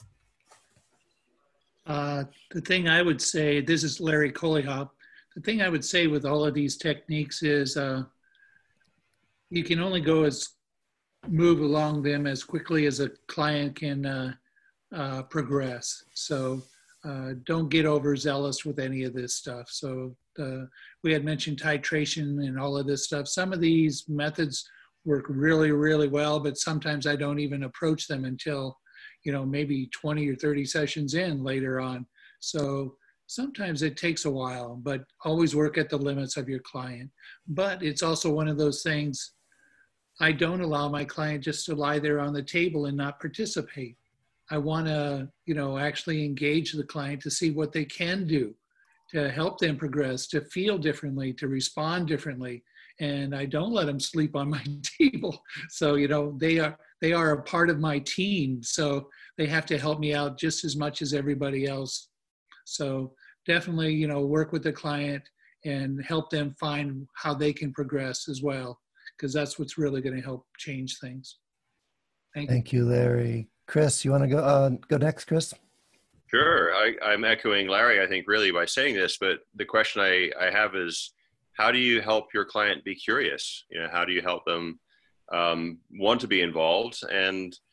Uh, the thing I would say, this is Larry Coleyhop. The thing I would say with all of these techniques is uh, you can only go as, move along them as quickly as a client can uh, uh, progress. So Uh, don't get overzealous with any of this stuff. So uh, we had mentioned titration and all of this stuff. Some of these methods work really, really well, but sometimes I don't even approach them until, you know, maybe twenty or thirty sessions in later on. So sometimes it takes a while, but always work at the limits of your client. But it's also one of those things, I don't allow my client just to lie there on the table and not participate. I want to, you know, actually engage the client to see what they can do to help them progress, to feel differently, to respond differently. And I don't let them sleep on my table. So, you know, they are, they are a part of my team. So they have to help me out just as much as everybody else. So definitely, you know, work with the client and help them find how they can progress as well, because that's what's really going to help change things. Thank you. Thank you, Larry. Chris, you want to go uh, go next, Chris? Sure. I, I'm echoing Larry, I think, really by saying this, but the question I, I have is, how do you help your client be curious? You know, how do you help them um, want to be involved? And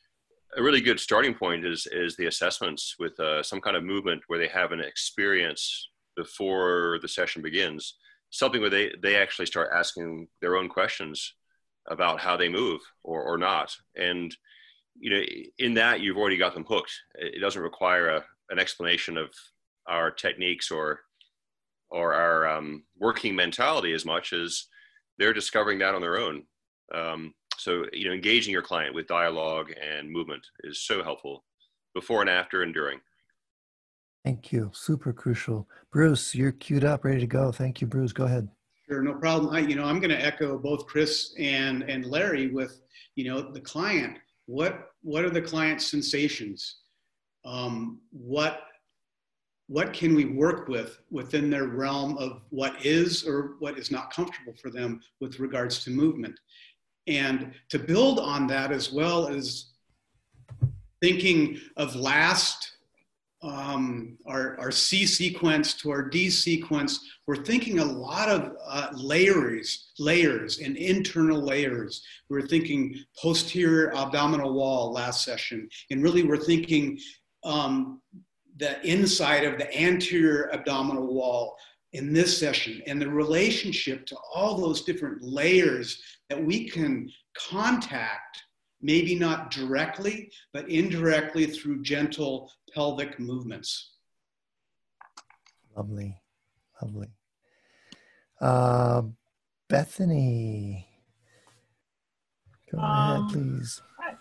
a really good starting point is is the assessments with uh, some kind of movement where they have an experience before the session begins, something where they, they actually start asking their own questions about how they move or, or not. And, you know, in that you've already got them hooked. It doesn't require a, an explanation of our techniques or, or our um, working mentality as much as they're discovering that on their own. Um, so, you know, engaging your client with dialogue and movement is so helpful before and after and during. Thank you. Super crucial. Bruce, you're queued up, ready to go. Thank you, Bruce. Go ahead. Sure, no problem. I, you know, I'm going to echo both Chris and and Larry with, you know, the client. What what are the client's sensations? Um, what what can we work with within their realm of what is or what is not comfortable for them with regards to movement? And to build on that, as well as thinking of last. Um, our, our C sequence to our D sequence, we're thinking a lot of uh, layers, layers and internal layers. We're thinking posterior abdominal wall last session, and really we're thinking um, the inside of the anterior abdominal wall in this session, and the relationship to all those different layers that we can contact, maybe not directly, but indirectly through gentle pelvic movements. Lovely, lovely. Uh, Bethany, go Um, ahead, please.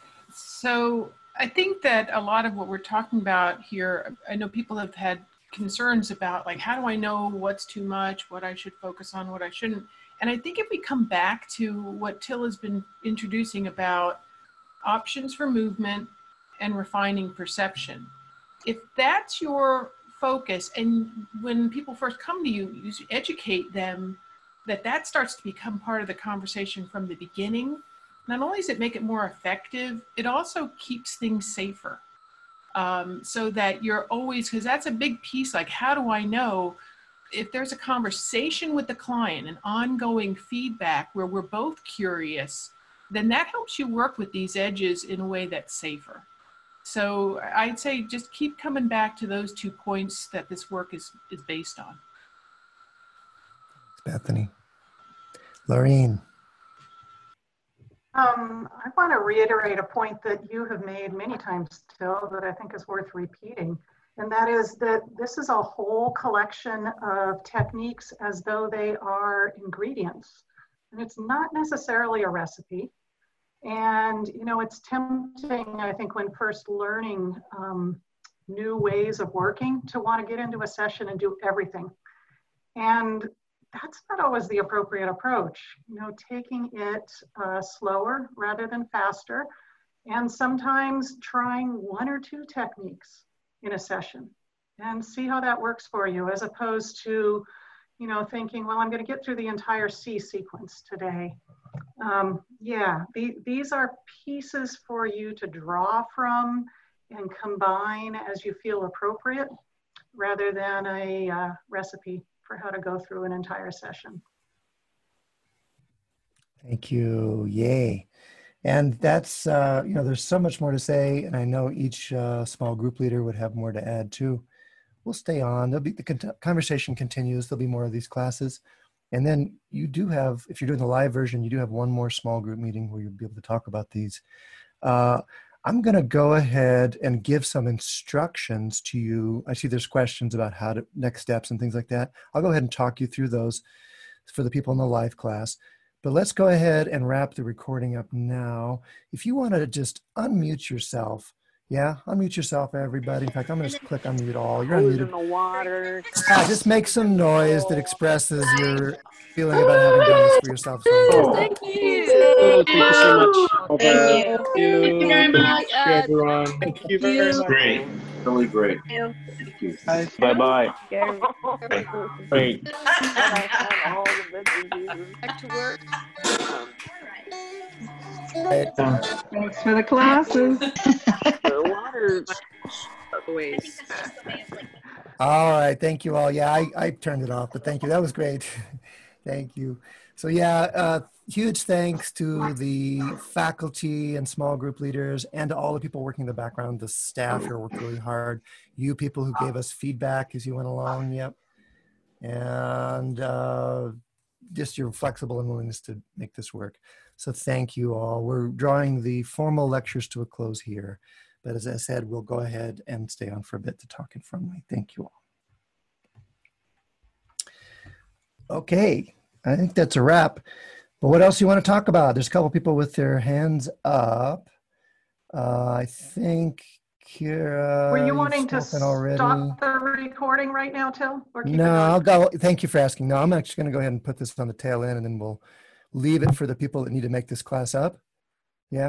So I think that a lot of what we're talking about here, I know people have had concerns about, like, how do I know what's too much, what I should focus on, what I shouldn't. And I think if we come back to what Till has been introducing about options for movement and refining perception, if that's your focus, and when people first come to you, you educate them that that starts to become part of the conversation from the beginning, not only does it make it more effective, it also keeps things safer. Um, so that you're always, because that's a big piece, like, how do I know if there's a conversation with the client, an ongoing feedback where we're both curious, then that helps you work with these edges in a way that's safer. So I'd say just keep coming back to those two points that this work is, is based on. Bethany. Laureen. Um, I want to reiterate a point that you have made many times, Till, that I think is worth repeating. And that is that this is a whole collection of techniques as though they are ingredients. And it's not necessarily a recipe. And, you know, it's tempting, I think, when first learning um, new ways of working to want to get into a session and do everything. And that's not always the appropriate approach. You know, taking it uh, slower rather than faster, and sometimes trying one or two techniques in a session and see how that works for you, as opposed to, you know, thinking, well, I'm going to get through the entire C sequence today. Um, yeah, the, these are pieces for you to draw from and combine as you feel appropriate, rather than a uh, recipe for how to go through an entire session. Thank you. Yay. And that's, uh, you know, there's so much more to say, and I know each uh, small group leader would have more to add too. We'll stay on. There'll be, the con conversation continues. There'll be more of these classes. And then you do have, if you're doing the live version, you do have one more small group meeting where you'll be able to talk about these. Uh, I'm going to go ahead and give some instructions to you. I see there's questions about how to, next steps and things like that. I'll go ahead and talk you through those for the people in the live class. But let's go ahead and wrap the recording up now. If you want to just unmute yourself, yeah, unmute yourself, everybody. In fact, I'm going to just click unmute all. You're unmuted. In the water. Yeah, just make some noise that expresses your feeling about having done this for yourself. So oh, thank you. Oh, thank you so much. Thank you. Thank you. Thank you very much. Thank you, everyone. Thank you very much. Great. Really great. Thank you. Bye-bye. Great. Back to work. Thanks for the classes. The water's ways. All right. Thank you all. Yeah, I, I turned it off, but thank you. That was great. Thank you. So yeah, uh, huge thanks to the faculty and small group leaders and to all the people working in the background, the staff here worked really hard. You people who gave us feedback as you went along, yep. And uh, just your flexible and willingness to make this work. So thank you all. We're drawing the formal lectures to a close here. But as I said, we'll go ahead and stay on for a bit to talk informally. Thank you all. Okay, I think that's a wrap. But what else do you want to talk about? There's a couple people with their hands up. Uh, I think Kira, Were you wanting to already. stop the recording right now, Till? Or keep No, it on? I'll go. Thank you for asking. No, I'm actually going to go ahead and put this on the tail end, and then we'll leave it for the people that need to make this class up. Yeah.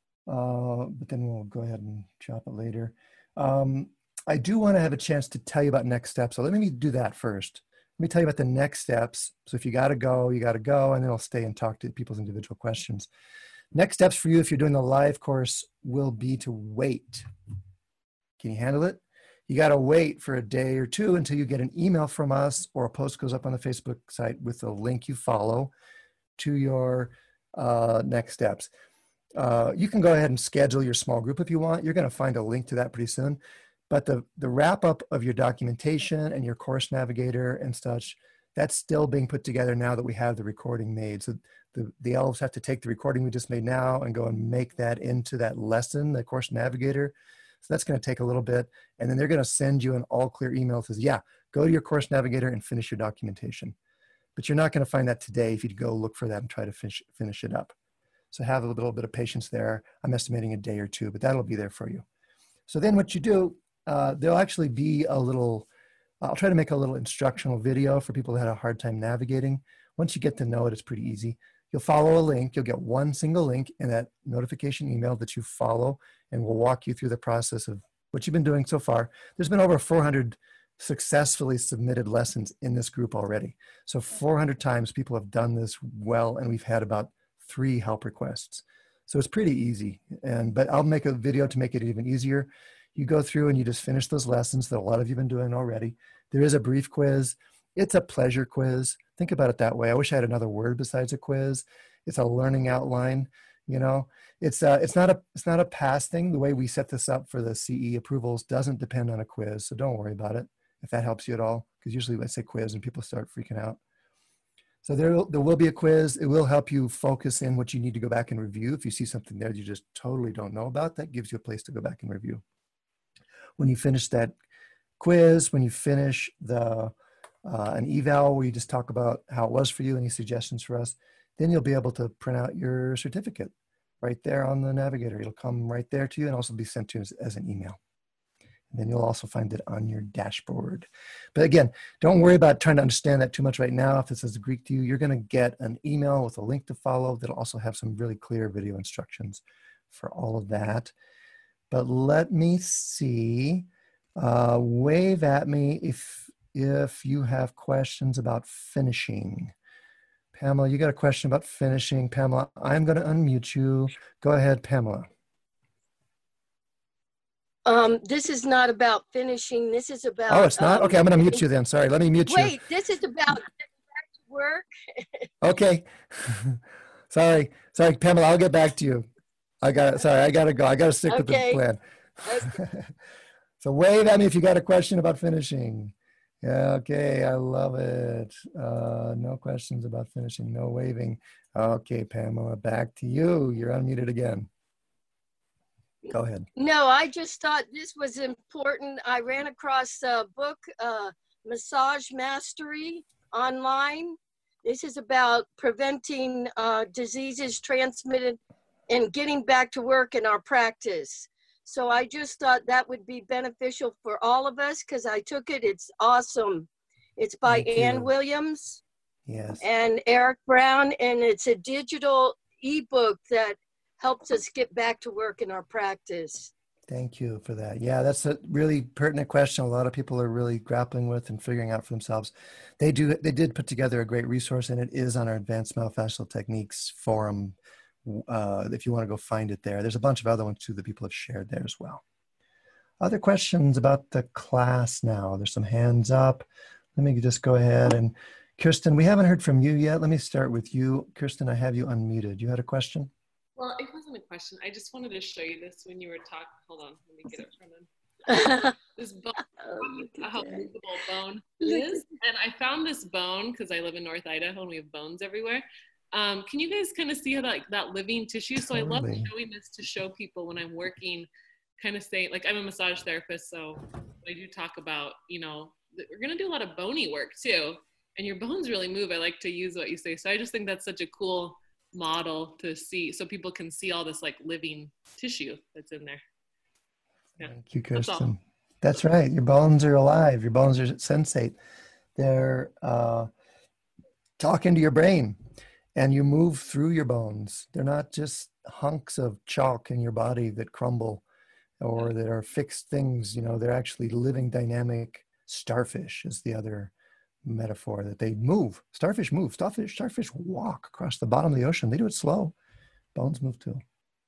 Uh, but then we'll go ahead and chop it later. Um, I do want to have a chance to tell you about next steps. So let me do that first. Let me tell you about the next steps. So if you got to go, you got to go, and then I'll stay and talk to people's individual questions. Next steps for you if you're doing the live course will be to wait. Can you handle it? You got to wait for a day or two until you get an email from us or a post goes up on the Facebook site with the link you follow to your uh, next steps. Uh, you can go ahead and schedule your small group if you want. You're going to find a link to that pretty soon. But the, the wrap up of your documentation and your course navigator and such, that's still being put together now that we have the recording made. So the, the elves have to take the recording we just made now and go and make that into that lesson, the course navigator. So that's going to take a little bit. And then they're going to send you an all clear email that says, yeah, go to your course navigator and finish your documentation. But you're not going to find that today if you go look for that and try to finish, finish it up. So have a little bit of patience there. I'm estimating a day or two, but that'll be there for you. So then what you do, uh, there'll actually be a little, I'll try to make a little instructional video for people that had a hard time navigating. Once you get to know it, it's pretty easy. You'll follow a link. You'll get one single link in that notification email that you follow, and we'll walk you through the process of what you've been doing so far. There's been over four hundred successfully submitted lessons in this group already. So four hundred times people have done this well, and we've had about three help requests. So it's pretty easy. And but I'll make a video to make it even easier. You go through and you just finish those lessons that a lot of you have been doing already. There is a brief quiz. It's a pleasure quiz. Think about it that way. I wish I had another word besides a quiz. It's a learning outline. You know, it's a, it's not a it's not a pass thing. The way we set this up for the C E approvals doesn't depend on a quiz. So don't worry about it if that helps you at all. Because usually I say quiz and people start freaking out. So there, there will be a quiz. It will help you focus in what you need to go back and review. If you see something there that you just totally don't know about, that gives you a place to go back and review. When you finish that quiz, when you finish the uh, an eval where you just talk about how it was for you, any suggestions for us, then you'll be able to print out your certificate right there on the navigator. It'll come right there to you and also be sent to you as, as an email. And then you'll also find it on your dashboard. But again, don't worry about trying to understand that too much right now. If this is Greek to you, you're going to get an email with a link to follow that'll also have some really clear video instructions for all of that. But let me see. Uh, wave at me if, if you have questions about finishing. Pamela, you got a question about finishing. Pamela, I'm going to unmute you. Go ahead, Pamela. Um, this is not about finishing. This is about. Oh, it's not? Um, okay, I'm going to mute you then. Sorry, let me mute wait, you. Wait, this is about getting back to work. Okay. Sorry. Sorry, Pamela, I'll get back to you. I got it. Sorry, I got to go. I got to stick Okay. with the plan. Okay. So wave at me if you got a question about finishing. Yeah, okay, I love it. Uh, no questions about finishing, no waving. Okay, Pamela, back to you. You're unmuted again. Go ahead. No, I just thought this was important. I ran across a book, uh, Massage Mastery, online. This is about preventing uh, diseases transmitted and getting back to work in our practice. So I just thought that would be beneficial for all of us because I took it. It's awesome. It's by Thank Ann you. Williams Yes. and Eric Brown, and it's a digital ebook that helps us get back to work in our practice. Thank you for that. Yeah, that's a really pertinent question. A lot of people are really grappling with and figuring out for themselves. They do. They did put together a great resource, and it is on our Advanced Myofascial Techniques forum. Uh, if you want to go find it there, there's a bunch of other ones too that people have shared there as well. Other questions about the class now? There's some hands up. Let me just go ahead and Kirsten, we haven't heard from you yet. Let me start with you. Kirsten, I have you unmuted. You had a question? Well, it wasn't a question. I just wanted to show you this when you were talking. Hold on, let me get it from him. This bone, Oh, how movable bone is. And I found this bone because I live in North Idaho and we have bones everywhere. Um, can you guys kind of see how that, that living tissue? So I love Totally. showing this to show people when I'm working, kind of saying, like I'm a massage therapist, so I do talk about, you know, that we're going to do a lot of bony work too. And your bones really move. I like to use what you say. So I just think that's such a cool model to see so people can see all this like living tissue that's in there. Yeah. Thank you, That's all. Kirsten. That's right. Your bones are alive. Your bones are sensate. They're uh, talking to your brain, and you move through your bones. They're not just hunks of chalk in your body that crumble or that are fixed things. You know, they're actually living, dynamic starfish is the other metaphor, that they move. Starfish move. Starfish, starfish walk across the bottom of the ocean. They do it slow. Bones move too.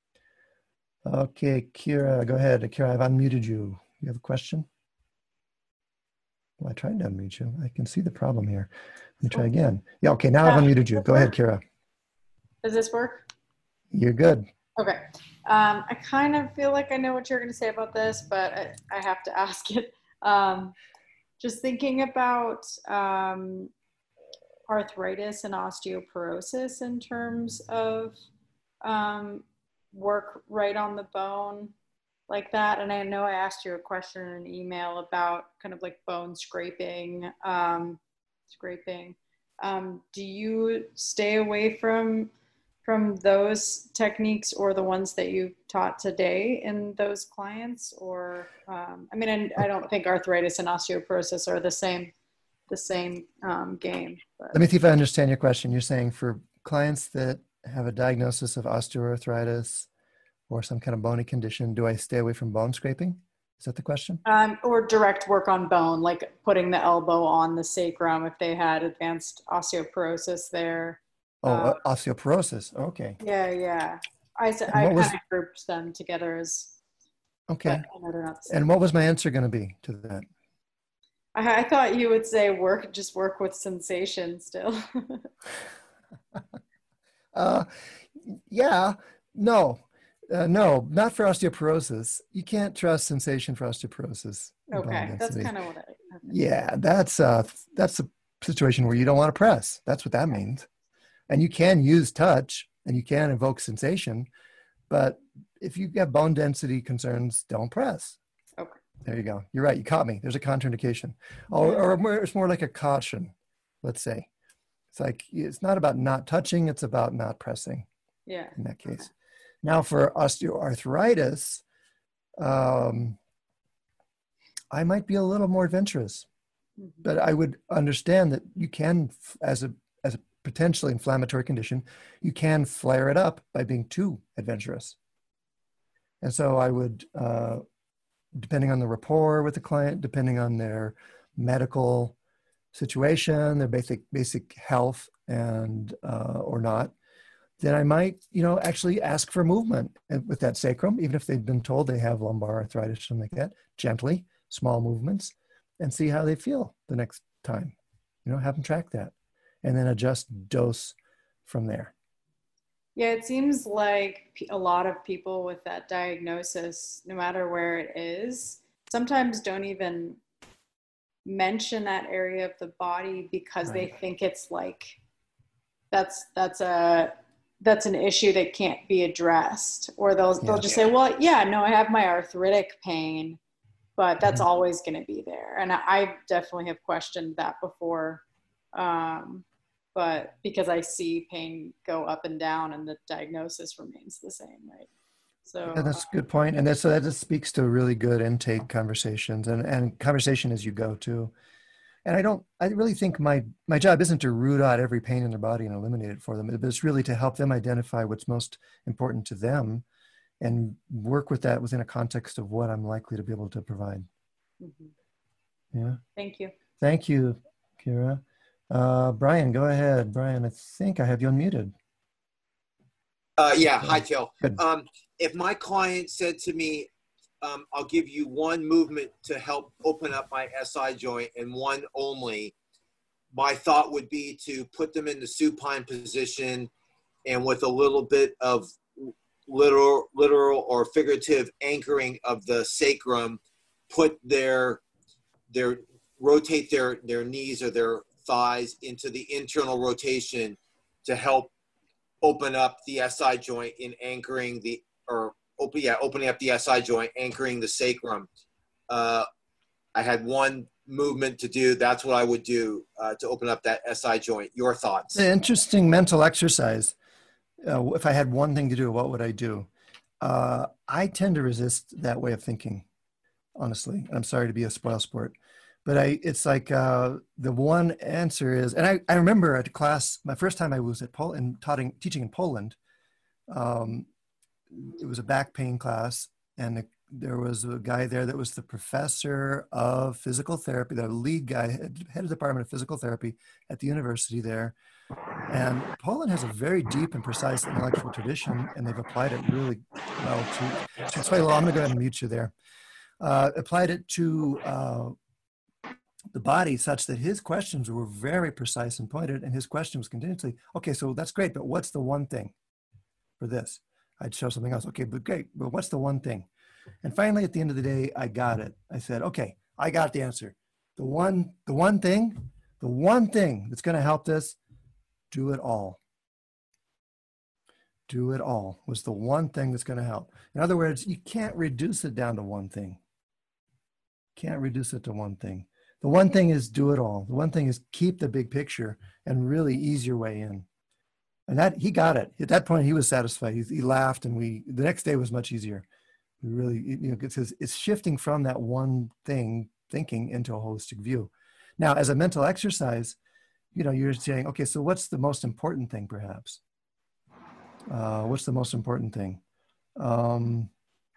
Okay, Kira, go ahead. Kira, I've unmuted you. You have a question? Well, I tried to unmute you. I can see the problem here. Let me try again. Yeah, okay, now I've unmuted you. Go ahead, Kira. Does this work? You're good. Okay. Um, I kind of feel like I know what you're going to say about this, but I, I have to ask it. Um, just thinking about um, arthritis and osteoporosis in terms of um, work right on the bone like that. And I know I asked you a question in an email about kind of like bone scraping, um, scraping. Um, do you stay away from from those techniques or the ones that you taught today in those clients? Or, um, I mean, I, I don't think arthritis and osteoporosis are the same, the same um, game. But. Let me see if I understand your question. You're saying for clients that have a diagnosis of osteoarthritis or some kind of bony condition, do I stay away from bone scraping? Is that the question? Um, or direct work on bone, like putting the elbow on the sacrum if they had advanced osteoporosis there. Oh, Um, uh, osteoporosis. Okay. Yeah, yeah. I, s- And I what kind was- of grouped them together as, Okay. but I know they're not the same. And what was my answer going to be to that? I, I thought you would say work, just work with sensation still. Uh, yeah, no, uh, no, not for osteoporosis. You can't trust sensation for osteoporosis. bone Okay, that's density. kind of what I, Yeah, that's uh, that's a situation where you don't want to press. That's what that means. And you can use touch and you can evoke sensation, but if you have bone density concerns, don't press. Okay. There you go. You're right. You caught me. There's a contraindication, or, or more, it's more like a caution. Let's say it's like it's not about not touching; it's about not pressing. Yeah. In that case. Now for osteoarthritis, um, I might be a little more adventurous, but I would understand that you can, as a as a potentially inflammatory condition, you can flare it up by being too adventurous. And so I would, uh, depending on the rapport with the client, depending on their medical situation, their basic basic health, and uh, or not, then I might, you know, actually ask for movement with that sacrum, even if they've been told they have lumbar arthritis or something like that, gently, small movements, and see how they feel the next time. You know, have them track that, and then adjust dose from there. Yeah, it seems like p- a lot of people with that diagnosis, no matter where it is, sometimes don't even mention that area of the body because they Right. think it's like that's that's a that's an issue that can't be addressed, or they'll they'll Yeah. just say, well, yeah, no, I have my arthritic pain, but that's Mhm. always going to be there. And I, I definitely have questioned that before. Um, but because I see pain go up and down and the diagnosis remains the same, right? So Yeah, that's a good point. And that's, so that just speaks to really good intake conversations and, and conversation as you go too. And I don't, I really think my, my job isn't to root out every pain in their body and eliminate it for them, but it's really to help them identify what's most important to them and work with that within a context of what I'm likely to be able to provide. Mhm. Yeah. Thank you. Thank you, Kira. Uh, Brian, go ahead. Brian, I think I have you unmuted. Uh, yeah, hi, Till. Good. Um, if my client said to me, um, I'll give you one movement to help open up my S I joint and one only, my thought would be to put them in the supine position, and with a little bit of literal, literal or figurative anchoring of the sacrum, put their, their, rotate their, their knees or their thighs into the internal rotation to help open up the S I joint in anchoring the, or open, yeah, opening up the S I joint, anchoring the sacrum. Uh, I had one movement to do. That's what I would do uh, to open up that S I joint. Your thoughts? An interesting mental exercise. Uh, if I had one thing to do, what would I do? Uh, I tend to resist that way of thinking, honestly. I'm sorry to be a spoil sport, but I, it's like uh, the one answer is, and I, I remember at a class, my first time I was at Poland, taughting, teaching in Poland, um, it was a back pain class, and the, there was a guy there that was the professor of physical therapy, the lead guy, head of the department of physical therapy at the university there. And Poland has a very deep and precise intellectual tradition, and they've applied it really well to, to explain, well, I'm gonna go ahead and mute you there. Uh, applied it to uh, the body such that his questions were very precise and pointed, and his question was continuously, okay, so that's great, but what's the one thing for this? I'd show something else. Okay, but great, but what's the one thing? And finally, at the end of the day, I got it. I said, okay, I got the answer. The one, the one thing, the one thing that's gonna help this, do it all. Do it all was the one thing that's gonna help. In other words, you can't reduce it down to one thing. Can't reduce it to one thing. The one thing is do it all. The one thing is keep the big picture and really ease your way in. And that, he got it. At that point, he was satisfied. He, he laughed, and we, the next day was much easier. We really, you know, it's, it's shifting from that one thing thinking into a holistic view. Now, as a mental exercise, you know, you're saying, okay, so what's the most important thing, perhaps? Uh, what's the most important thing? Um,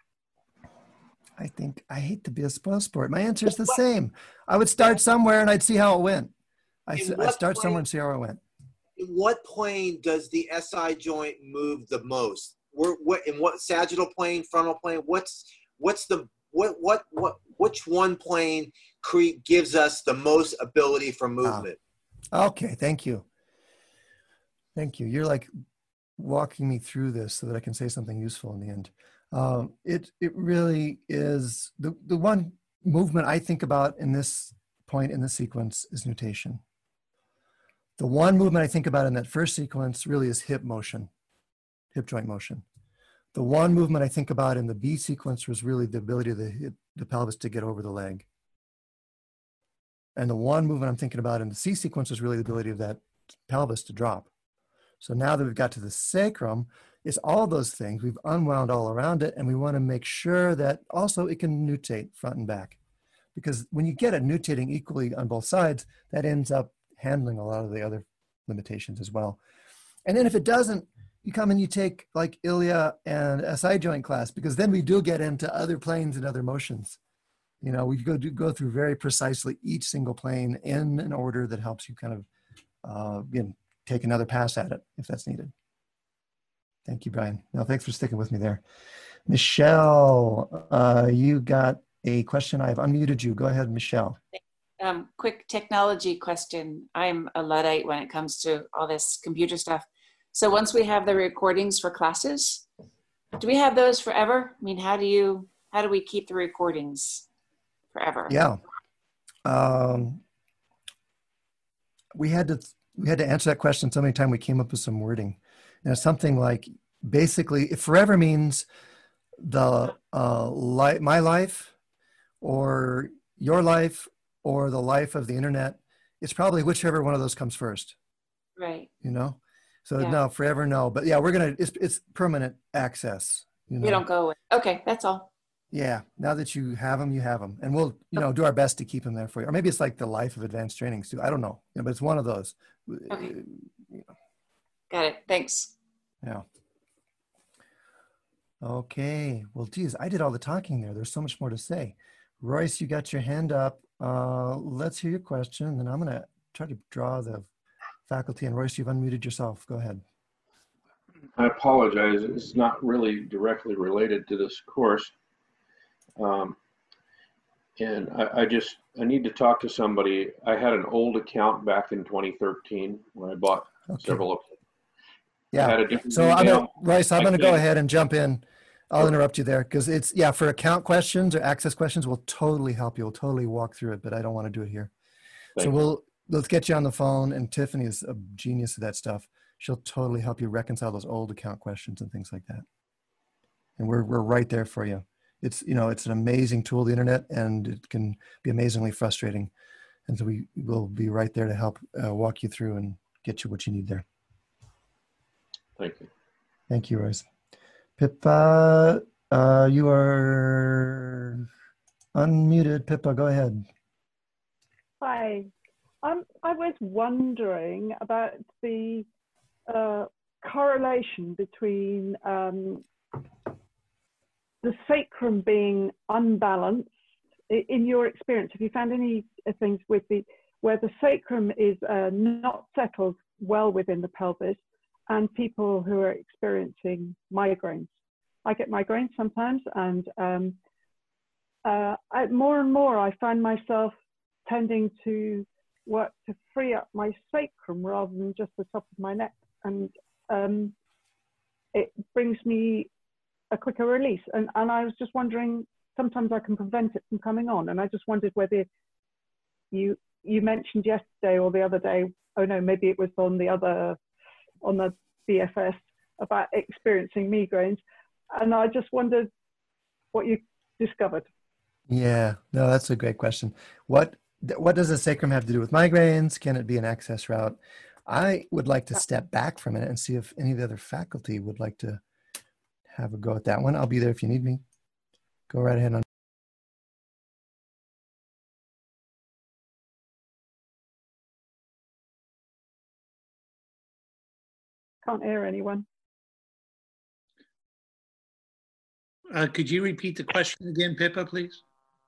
I think, I hate to be a spoil sport. My answer is the same. I would start somewhere and I'd see how it went. I, I start plane, somewhere and see how it went. In what plane does the S I joint move the most? Where, what, in what sagittal plane, frontal plane? What's, what's the, what, what, what, which one plane cre- gives us the most ability for movement? Ah, okay, thank you. Thank you. You're like walking me through this so that I can say something useful in the end. Um, it it really is, the, the one movement I think about in this point in the sequence is nutation. The one movement I think about in that first sequence really is hip motion, hip joint motion. The one movement I think about in the B sequence was really the ability of the, hip, the pelvis to get over the leg. And the one movement I'm thinking about in the C sequence is really the ability of that pelvis to drop. So now that we've got to the sacrum, it's all those things. We've unwound all around it, and we want to make sure that also it can nutate front and back. Because when you get it nutating equally on both sides, that ends up handling a lot of the other limitations as well. And then if it doesn't, you come and you take like ilia and S I joint class, because then we do get into other planes and other motions. You know, we go, do, go through very precisely each single plane in an order that helps you kind of, uh, again, take another pass at it if that's needed. Thank you, Brian. No, thanks for sticking with me there. Michelle, uh, you got a question. I've unmuted you. Go ahead, Michelle. Um, quick technology question. I'm a Luddite when it comes to all this computer stuff. So once we have the recordings for classes, do we have those forever? I mean, how do you, how do we keep the recordings forever? Yeah. Um, we had to, we had to answer that question so many times we came up with some wording. And it's something like, basically, if forever means the uh, li- my life or your life or the life of the internet, it's probably whichever one of those comes first. Right. You know? So Yeah. no, forever no. But yeah, we're going to, it's, it's permanent access. You know? You don't go away. Okay, that's all. Yeah, now that you have them, you have them. And we'll, you know, do our best to keep them there for you. Or maybe it's like the life of advanced trainings too. I don't know. You know, but it's one of those. Okay. Got it. Thanks. Yeah. Okay. Well, geez, I did all the talking there. There's so much more to say. Royce, you got your hand up. Uh, let's hear your question. And then I'm going to try to draw the faculty. And Royce, you've unmuted yourself. Go ahead. I apologize. It's not really directly related to this course. Um, And I, I just, I need to talk to somebody. I had an old account back in twenty thirteen when I bought Okay. several of them. I Yeah. had a different So I'm email. gonna, Royce, I'm I going to go can't- ahead and jump in. I'll Sure. interrupt you there because it's, yeah, for account questions or access questions, we'll totally help you. We'll totally walk through it, but I don't want to do it here. Thank so you. we'll, let's get you on the phone, and Tiffany is a genius at that stuff. She'll totally help you reconcile those old account questions and things like that. And we're, we're right there for you. It's, you know, it's an amazing tool, the internet, and it can be amazingly frustrating. And so we will be right there to help uh, walk you through and get you what you need there. Thank you. Thank you, Royce. Pippa, uh, you are unmuted. Pippa, go ahead. Hi. Um, I was wondering about the uh, correlation between um, the sacrum being unbalanced. In your experience, have you found any things with the where the sacrum is uh, not settled well within the pelvis, and people who are experiencing migraines? I get migraines sometimes, and um, uh, I, more and more I find myself tending to work to free up my sacrum rather than just the top of my neck, and um, it brings me a quicker release. And, and I was just wondering, sometimes I can prevent it from coming on, and I just wondered whether you you mentioned yesterday or the other day, oh no, maybe it was on the other, on the B F S, about experiencing migraines, and I just wondered what you discovered. Yeah, no, that's a great question. What what does the sacrum have to do with migraines? Can it be an access route? I would like to step back from it and see if any of the other faculty would like to have a go at that one. I'll be there if you need me. Go right ahead. On. Can't hear anyone. Uh, could you repeat the question again, Pippa, please?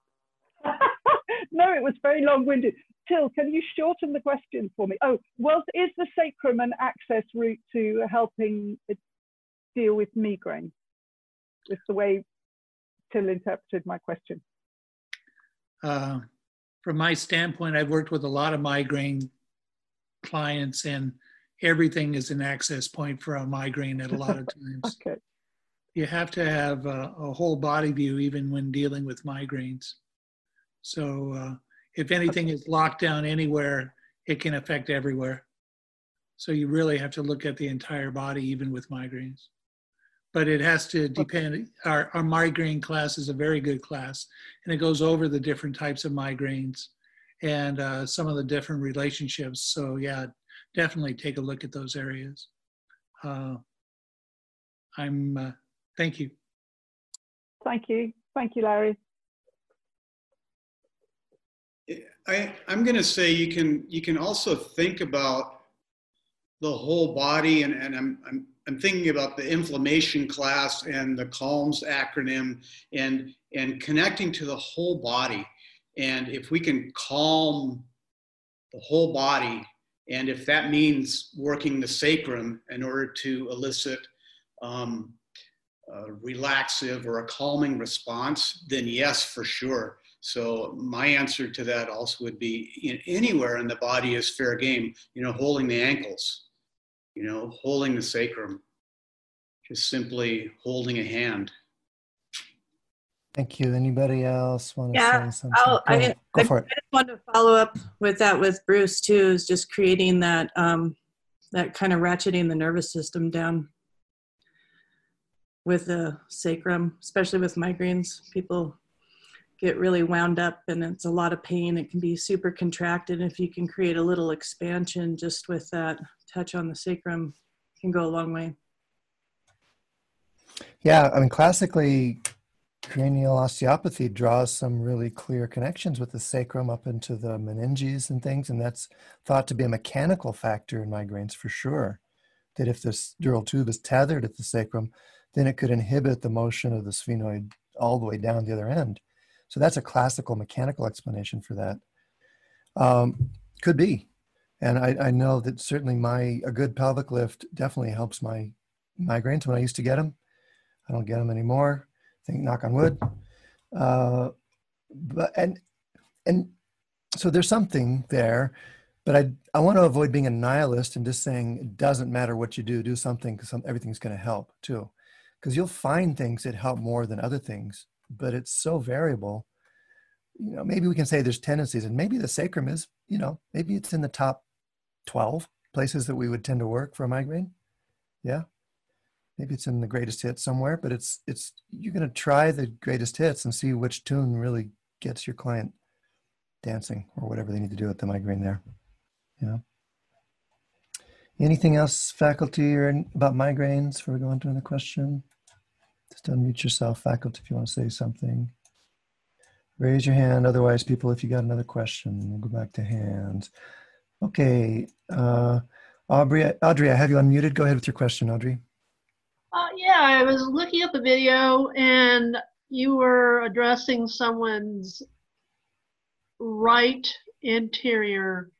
No, it was very long-winded. Till, can you shorten the question for me? Oh, well, is the sacrum an access route to helping deal with migraine? Is the way Till interpreted my question. Uh, from my standpoint, I've worked with a lot of migraine clients, and everything is an access point for a migraine at a lot of times. Okay. You have to have a, a whole body view even when dealing with migraines. So uh, if anything is locked down anywhere, it can affect everywhere. So you really have to look at the entire body, even with migraines. But it has to depend. Our, our migraine class is a very good class, and it goes over the different types of migraines and uh, some of the different relationships. So yeah, definitely take a look at those areas. Uh, I'm, uh, thank you. Thank you. Thank you, Larry. I, I'm going to say you can you can also think about the whole body, and, and I'm, I'm I'm thinking about the inflammation class and the CALMS acronym, and and connecting to the whole body. And if we can calm the whole body, and if that means working the sacrum in order to elicit um, a relaxive or a calming response, then yes, for sure. So my answer to that also would be, in, anywhere in the body is fair game. You know, holding the ankles, you know, holding the sacrum, just simply holding a hand. Thank you. Anybody else want to Yeah, say something? I'll, Go, I, go I, for I it. just want to follow up with that with Bruce too, is just creating that, um, that kind of ratcheting the nervous system down with the sacrum, especially with migraines. People get really wound up and it's a lot of pain. It can be super contracted. If you can create a little expansion just with that touch on the sacrum, it can go a long way. Yeah, I mean, classically, cranial osteopathy draws some really clear connections with the sacrum up into the meninges and things, and that's thought to be a mechanical factor in migraines for sure. That if this dural tube is tethered at the sacrum, then it could inhibit the motion of the sphenoid all the way down the other end. So that's a classical mechanical explanation for that. Um, could be. And I, I know that certainly my a good pelvic lift definitely helps my migraines when I used to get them. I don't get them anymore. I think, knock on wood. Uh, but and and so there's something there, but I I want to avoid being a nihilist and just saying it doesn't matter what you do, do something because some, everything's going to help too, because you'll find things that help more than other things, but it's so variable. You know, maybe we can say there's tendencies, and maybe the sacrum is, you know, maybe it's in the top twelve places that we would tend to work for a migraine. Yeah. Maybe it's in the greatest hits somewhere, but it's, it's, you're going to try the greatest hits and see which tune really gets your client dancing or whatever they need to do with the migraine there. Yeah. Anything else, faculty, or any, about migraines before we go on to another question? Just unmute yourself, faculty, if you want to say something. Raise your hand. Otherwise, people, if you got another question, we'll go back to hands. Okay. Uh, Aubrey, Audrey, I have you unmuted. Go ahead with your question, Audrey. Uh, yeah, I was looking at the video and you were addressing someone's right anterior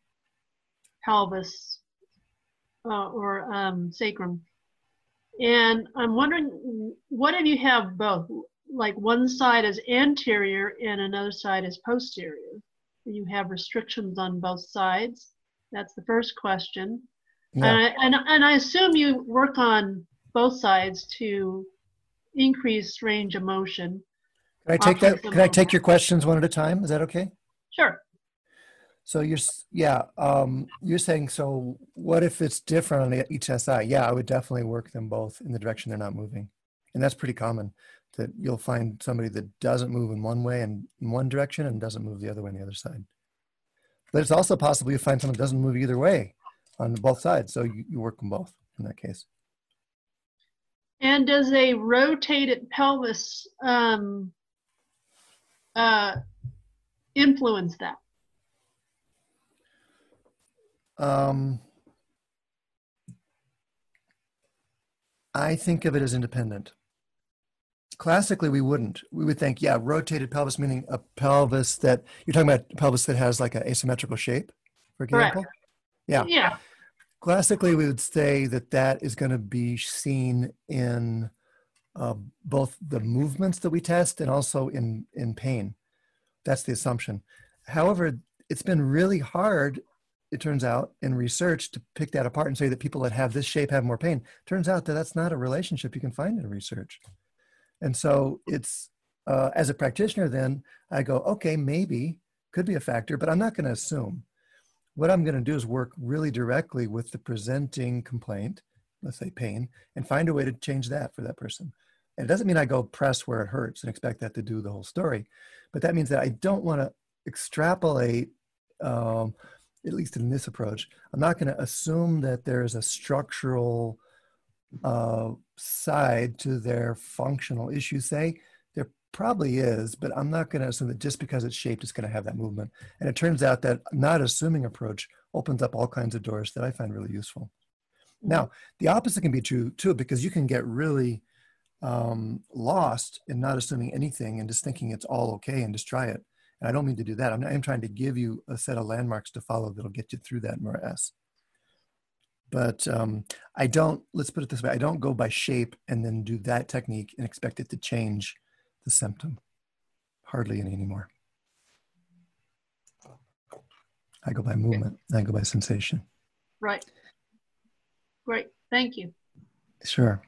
pelvis uh, or um, sacrum. And I'm wondering, what if you have both? Like one side is anterior and another side is posterior. You have restrictions on both sides. That's the first question. Yeah. And, I, and, and I assume you work on both sides to increase range of motion. Can I take that? Can I take your questions one at a time? Is that okay? Sure. So you're, yeah, um, you're saying, so what if it's different on each S I? Yeah, I would definitely work them both in the direction they're not moving. And that's pretty common, that you'll find somebody that doesn't move in one way and in one direction and doesn't move the other way on the other side. But it's also possible you find someone that doesn't move either way on both sides. So you, you work them both in that case. And does a rotated pelvis um, uh, influence that? Um, I think of it as independent. Classically, we wouldn't. We would think, yeah, rotated pelvis, meaning a pelvis that, you're talking about a pelvis that has like an asymmetrical shape, for example? Correct. Yeah. Yeah. Classically, we would say that that is going to be seen in uh, both the movements that we test and also in, in pain. That's the assumption. However, it's been really hard, it turns out, in research to pick that apart and say that people that have this shape have more pain. Turns out that that's not a relationship you can find in research. And so it's, uh, as a practitioner then, I go, okay, maybe, could be a factor, but I'm not going to assume. What I'm going to do is work really directly with the presenting complaint, let's say pain, and find a way to change that for that person. And it doesn't mean I go press where it hurts and expect that to do the whole story, but that means that I don't want to extrapolate, um, at least in this approach. I'm not going to assume that there's a structural uh, side to their functional issue. Say there probably is, but I'm not going to assume that just because it's shaped, it's going to have that movement. And it turns out that not assuming approach opens up all kinds of doors that I find really useful. Now, the opposite can be true too, because you can get really um, lost in not assuming anything and just thinking it's all okay and just try it. And I don't mean to do that. I'm, I'm trying to give you a set of landmarks to follow that'll get you through that morass. But um, I don't, let's put it this way, I don't go by shape and then do that technique and expect it to change the symptom. Hardly any anymore. I go by movement, I go by sensation. Right. Great, thank you. Sure.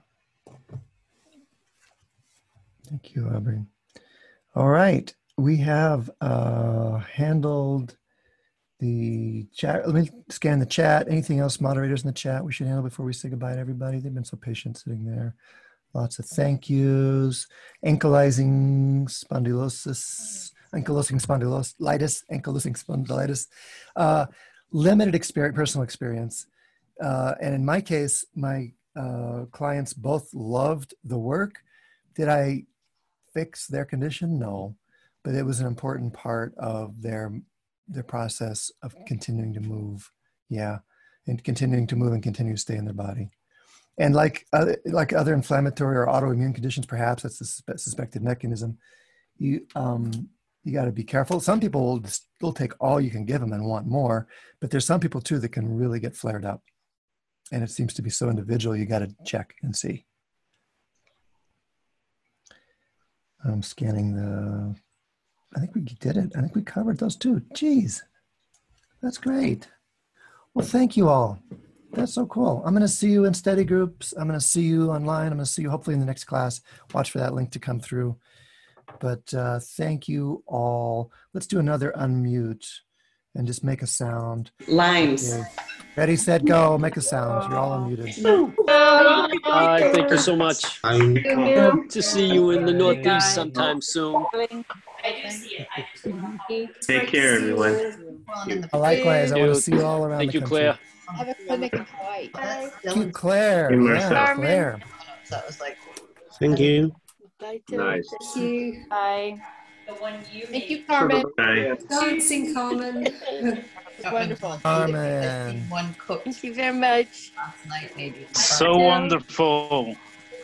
Thank you, Aubrey. All right, we have uh, handled the chat. Let me scan the chat. Anything else, moderators in the chat, we should handle before we say goodbye to everybody? They've been so patient sitting there. Lots of thank yous. Ankylosing spondylosis, ankylosing spondylitis, ankylosing spondylitis. Uh, limited experience, personal experience. Uh, and in my case, my uh, clients both loved the work. Did I fix their condition? No, but it was an important part of their their process of continuing to move. Yeah, and continuing to move and continue to stay in their body. And like uh, like other inflammatory or autoimmune conditions, perhaps that's the suspe suspected mechanism. You um, you got to be careful. Some people will just, will take all you can give them and want more, but there's some people too that can really get flared up. And it seems to be so individual, you got to check and see. I'm scanning the I think we did it. I think we covered those too. Jeez, that's great. Well, thank you all. That's so cool. I'm going to see you in study groups. I'm going to see you online. I'm going to see you hopefully in the next class. Watch for that link to come through. But uh, thank you all. Let's do another unmute and just make a sound. Limes. Okay. Ready, set, go. Make a sound. You're all unmuted. Hi, thank you so much. Hope to see you in the Northeast sometime soon. Take care, everyone. Likewise, I want to see you all around Thank the you, country. Claire. I have a clinic in Hawaii. Thank you, Claire. Hey, Yeah, Marcel. Claire. So it was like, Thank you. Nice. thank you. Bye. Thank you, Carmen. Bye. Dancing, Carmen. Wonderful. Carmen. One cooked Thank you very much. last night, maybe. So wonderful.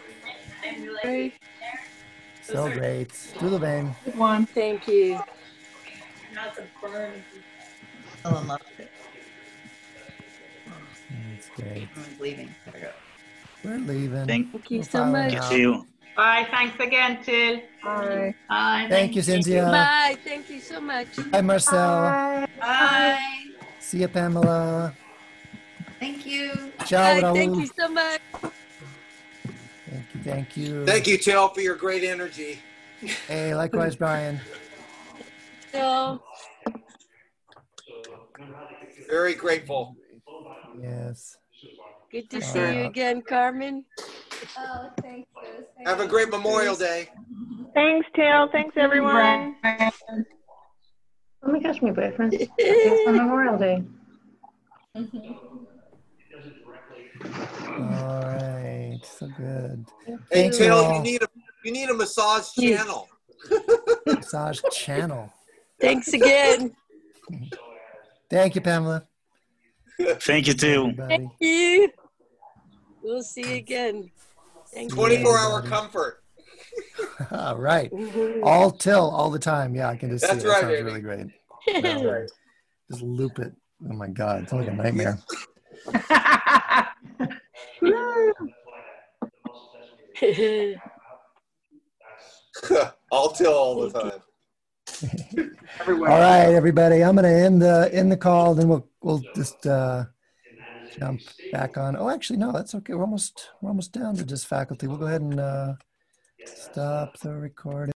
So great. Do the vein. Good one. Thank you. Still in love with it. That's great. I'm leaving. Gotta go. We're leaving. Thank you We're so filing much. out. See you. Bye. Thanks again, Till. Bye. Bye. Thank you, Cynthia. Bye. Thank you so much. Hi, Marcel. Bye. See you, Pamela. Thank you. Ciao, Bye. Thank Raul. you so much. Thank you, thank you. Thank you, Till, for your great energy. Hey, likewise, Brian. So, Very grateful. Yes. good to All see you right. again, Carmen. Oh, thank you. Thank Have a you. great Memorial Day. Thanks, Till. Thanks, everyone. Let me catch my boyfriend. It's on Memorial Day. All right. So good. Hey, Thank you Till, you all. need a you need a massage channel. Massage channel. Thanks again. Thank you, Pamela. Thank you, too. Everybody. Thank you. We'll see you again. Thank you. twenty-four hour comfort. All right. All Till all the time. Yeah, I can just That's see it. right, That sounds baby. really great. Yeah. Just loop it. Oh my God. It's like a nightmare. All Till all the time. All right, everybody. I'm gonna end the end the call, then we'll we'll just uh jump back on. Oh, actually, no, that's okay. We're almost we're almost down to just faculty. We'll go ahead and uh stop the recording.